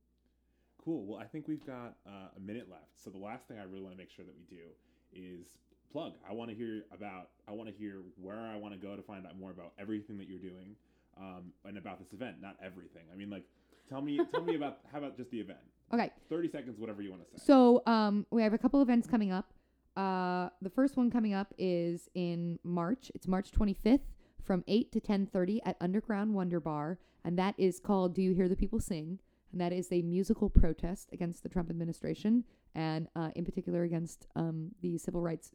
Cool. Well, I think we've got uh, a minute left. So the last thing I really want to make sure that we do is plug. I want to hear about, I want to hear where I want to go to find out more about everything that you're doing um, and about this event. Not everything. I mean, like, tell me, tell me about, how about just the event? Okay. thirty seconds, whatever you want to say. So um, we have a couple events coming up. Uh, the first one coming up is in March. It's March twenty-fifth from eight to ten thirty at Underground Wonder Bar. And that is called Do You Hear the People Sing? And that is a musical protest against the Trump administration and uh, in particular against um, the civil rights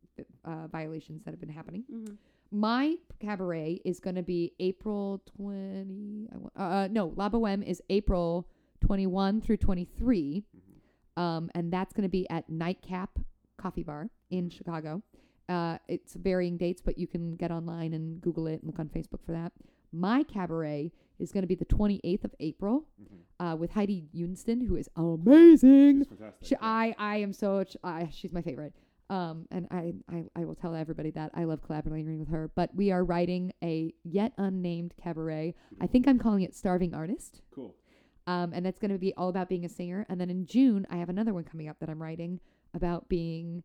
uh, violations that have been happening. Mm-hmm. My cabaret is going to be April twentieth. I wa- uh, no, La Boheme is April twenty-first through twenty-three. Mm-hmm. Um, and that's going to be at Nightcap Coffee Bar in Chicago. Uh, it's varying dates, but you can get online and Google it and look on Facebook for that. My cabaret is going to be the twenty-eighth of April Mm-hmm. uh, with Heidi Unston, who is amazing. It's fantastic. She, I, I am so, ch- I, she's my favorite. Um, and I, I, I will tell everybody that I love collaborating with her. But we are writing a yet unnamed cabaret. I think I'm calling it Starving Artist. Cool. Um, and that's going to be all about being a singer. And then in June, I have another one coming up that I'm writing about being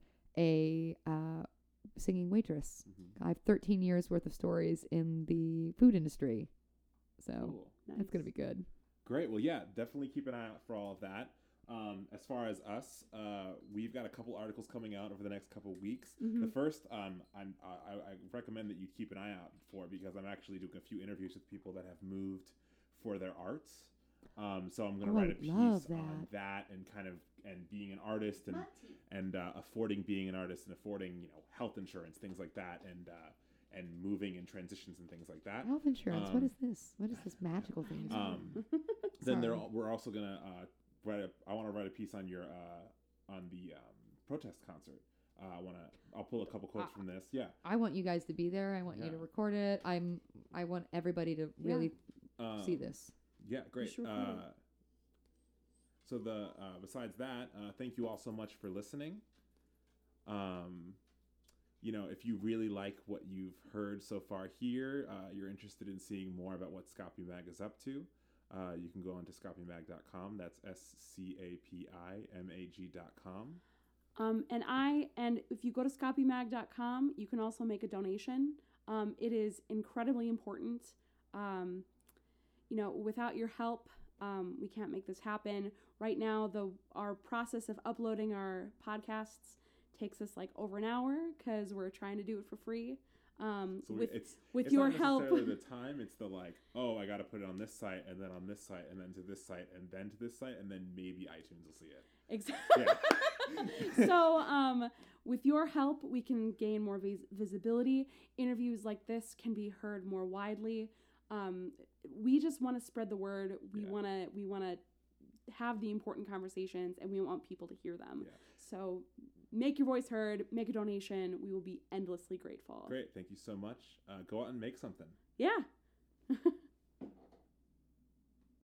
a uh, singing waitress. Mm-hmm. I have thirteen years worth of stories in the food industry. So Cool. that's going to be good. Great. Well, yeah, definitely keep an eye out for all of that. Um, as far as us, uh, we've got a couple articles coming out over the next couple weeks. Mm-hmm. The first, um, I'm, I, I recommend that you keep an eye out for because I'm actually doing a few interviews with people that have moved for their arts. Um, so I'm going to Oh, I write a piece love on that. that and kind of and being an artist and and uh, affording being an artist and affording you know health insurance, things like that, and uh, and moving and transitions and things like that. Health insurance. Um, what is this? What is this magical thing? Um, then there, Sorry. we're also gonna uh, write. A, I want to write a piece on your uh, on the um, protest concert. Uh, I want to. I'll pull a couple quotes Uh, from this. Yeah. I want you guys to be there. I want you Yeah. to record it. I'm. I want everybody to really Um, see this. Yeah, great. should record Uh, so the uh, besides that, uh, thank you all so much for listening. Um, you know, if you really like what you've heard so far here, uh, you're interested in seeing more about what Scapi Mag is up to, uh, you can go on to scapi mag dot com. That's S C A P I M A G dot com. Um, and I and if you go to scapi mag dot com, you can also make a donation. Um, it is incredibly important. Um, you know, without your help, um, we can't make this happen. Right now, the our process of uploading our podcasts takes us like over an hour because we're trying to do it for free. Um, So with it's with it's your not help, necessarily the time. It's the like, oh, I got to put it on this site, and then on this site, and then to this site, and then to this site, and then maybe iTunes will see it. exactly. Yeah. So, um, with your help, we can gain more vis- visibility. Interviews like this can be heard more widely. Um, we just want to spread the word. We Yeah. want to we want to have the important conversations, and we want people to hear them. Yeah. So make your voice heard, make a donation. We will be endlessly grateful. Great. Thank you so much. Uh, go out and make something. Yeah.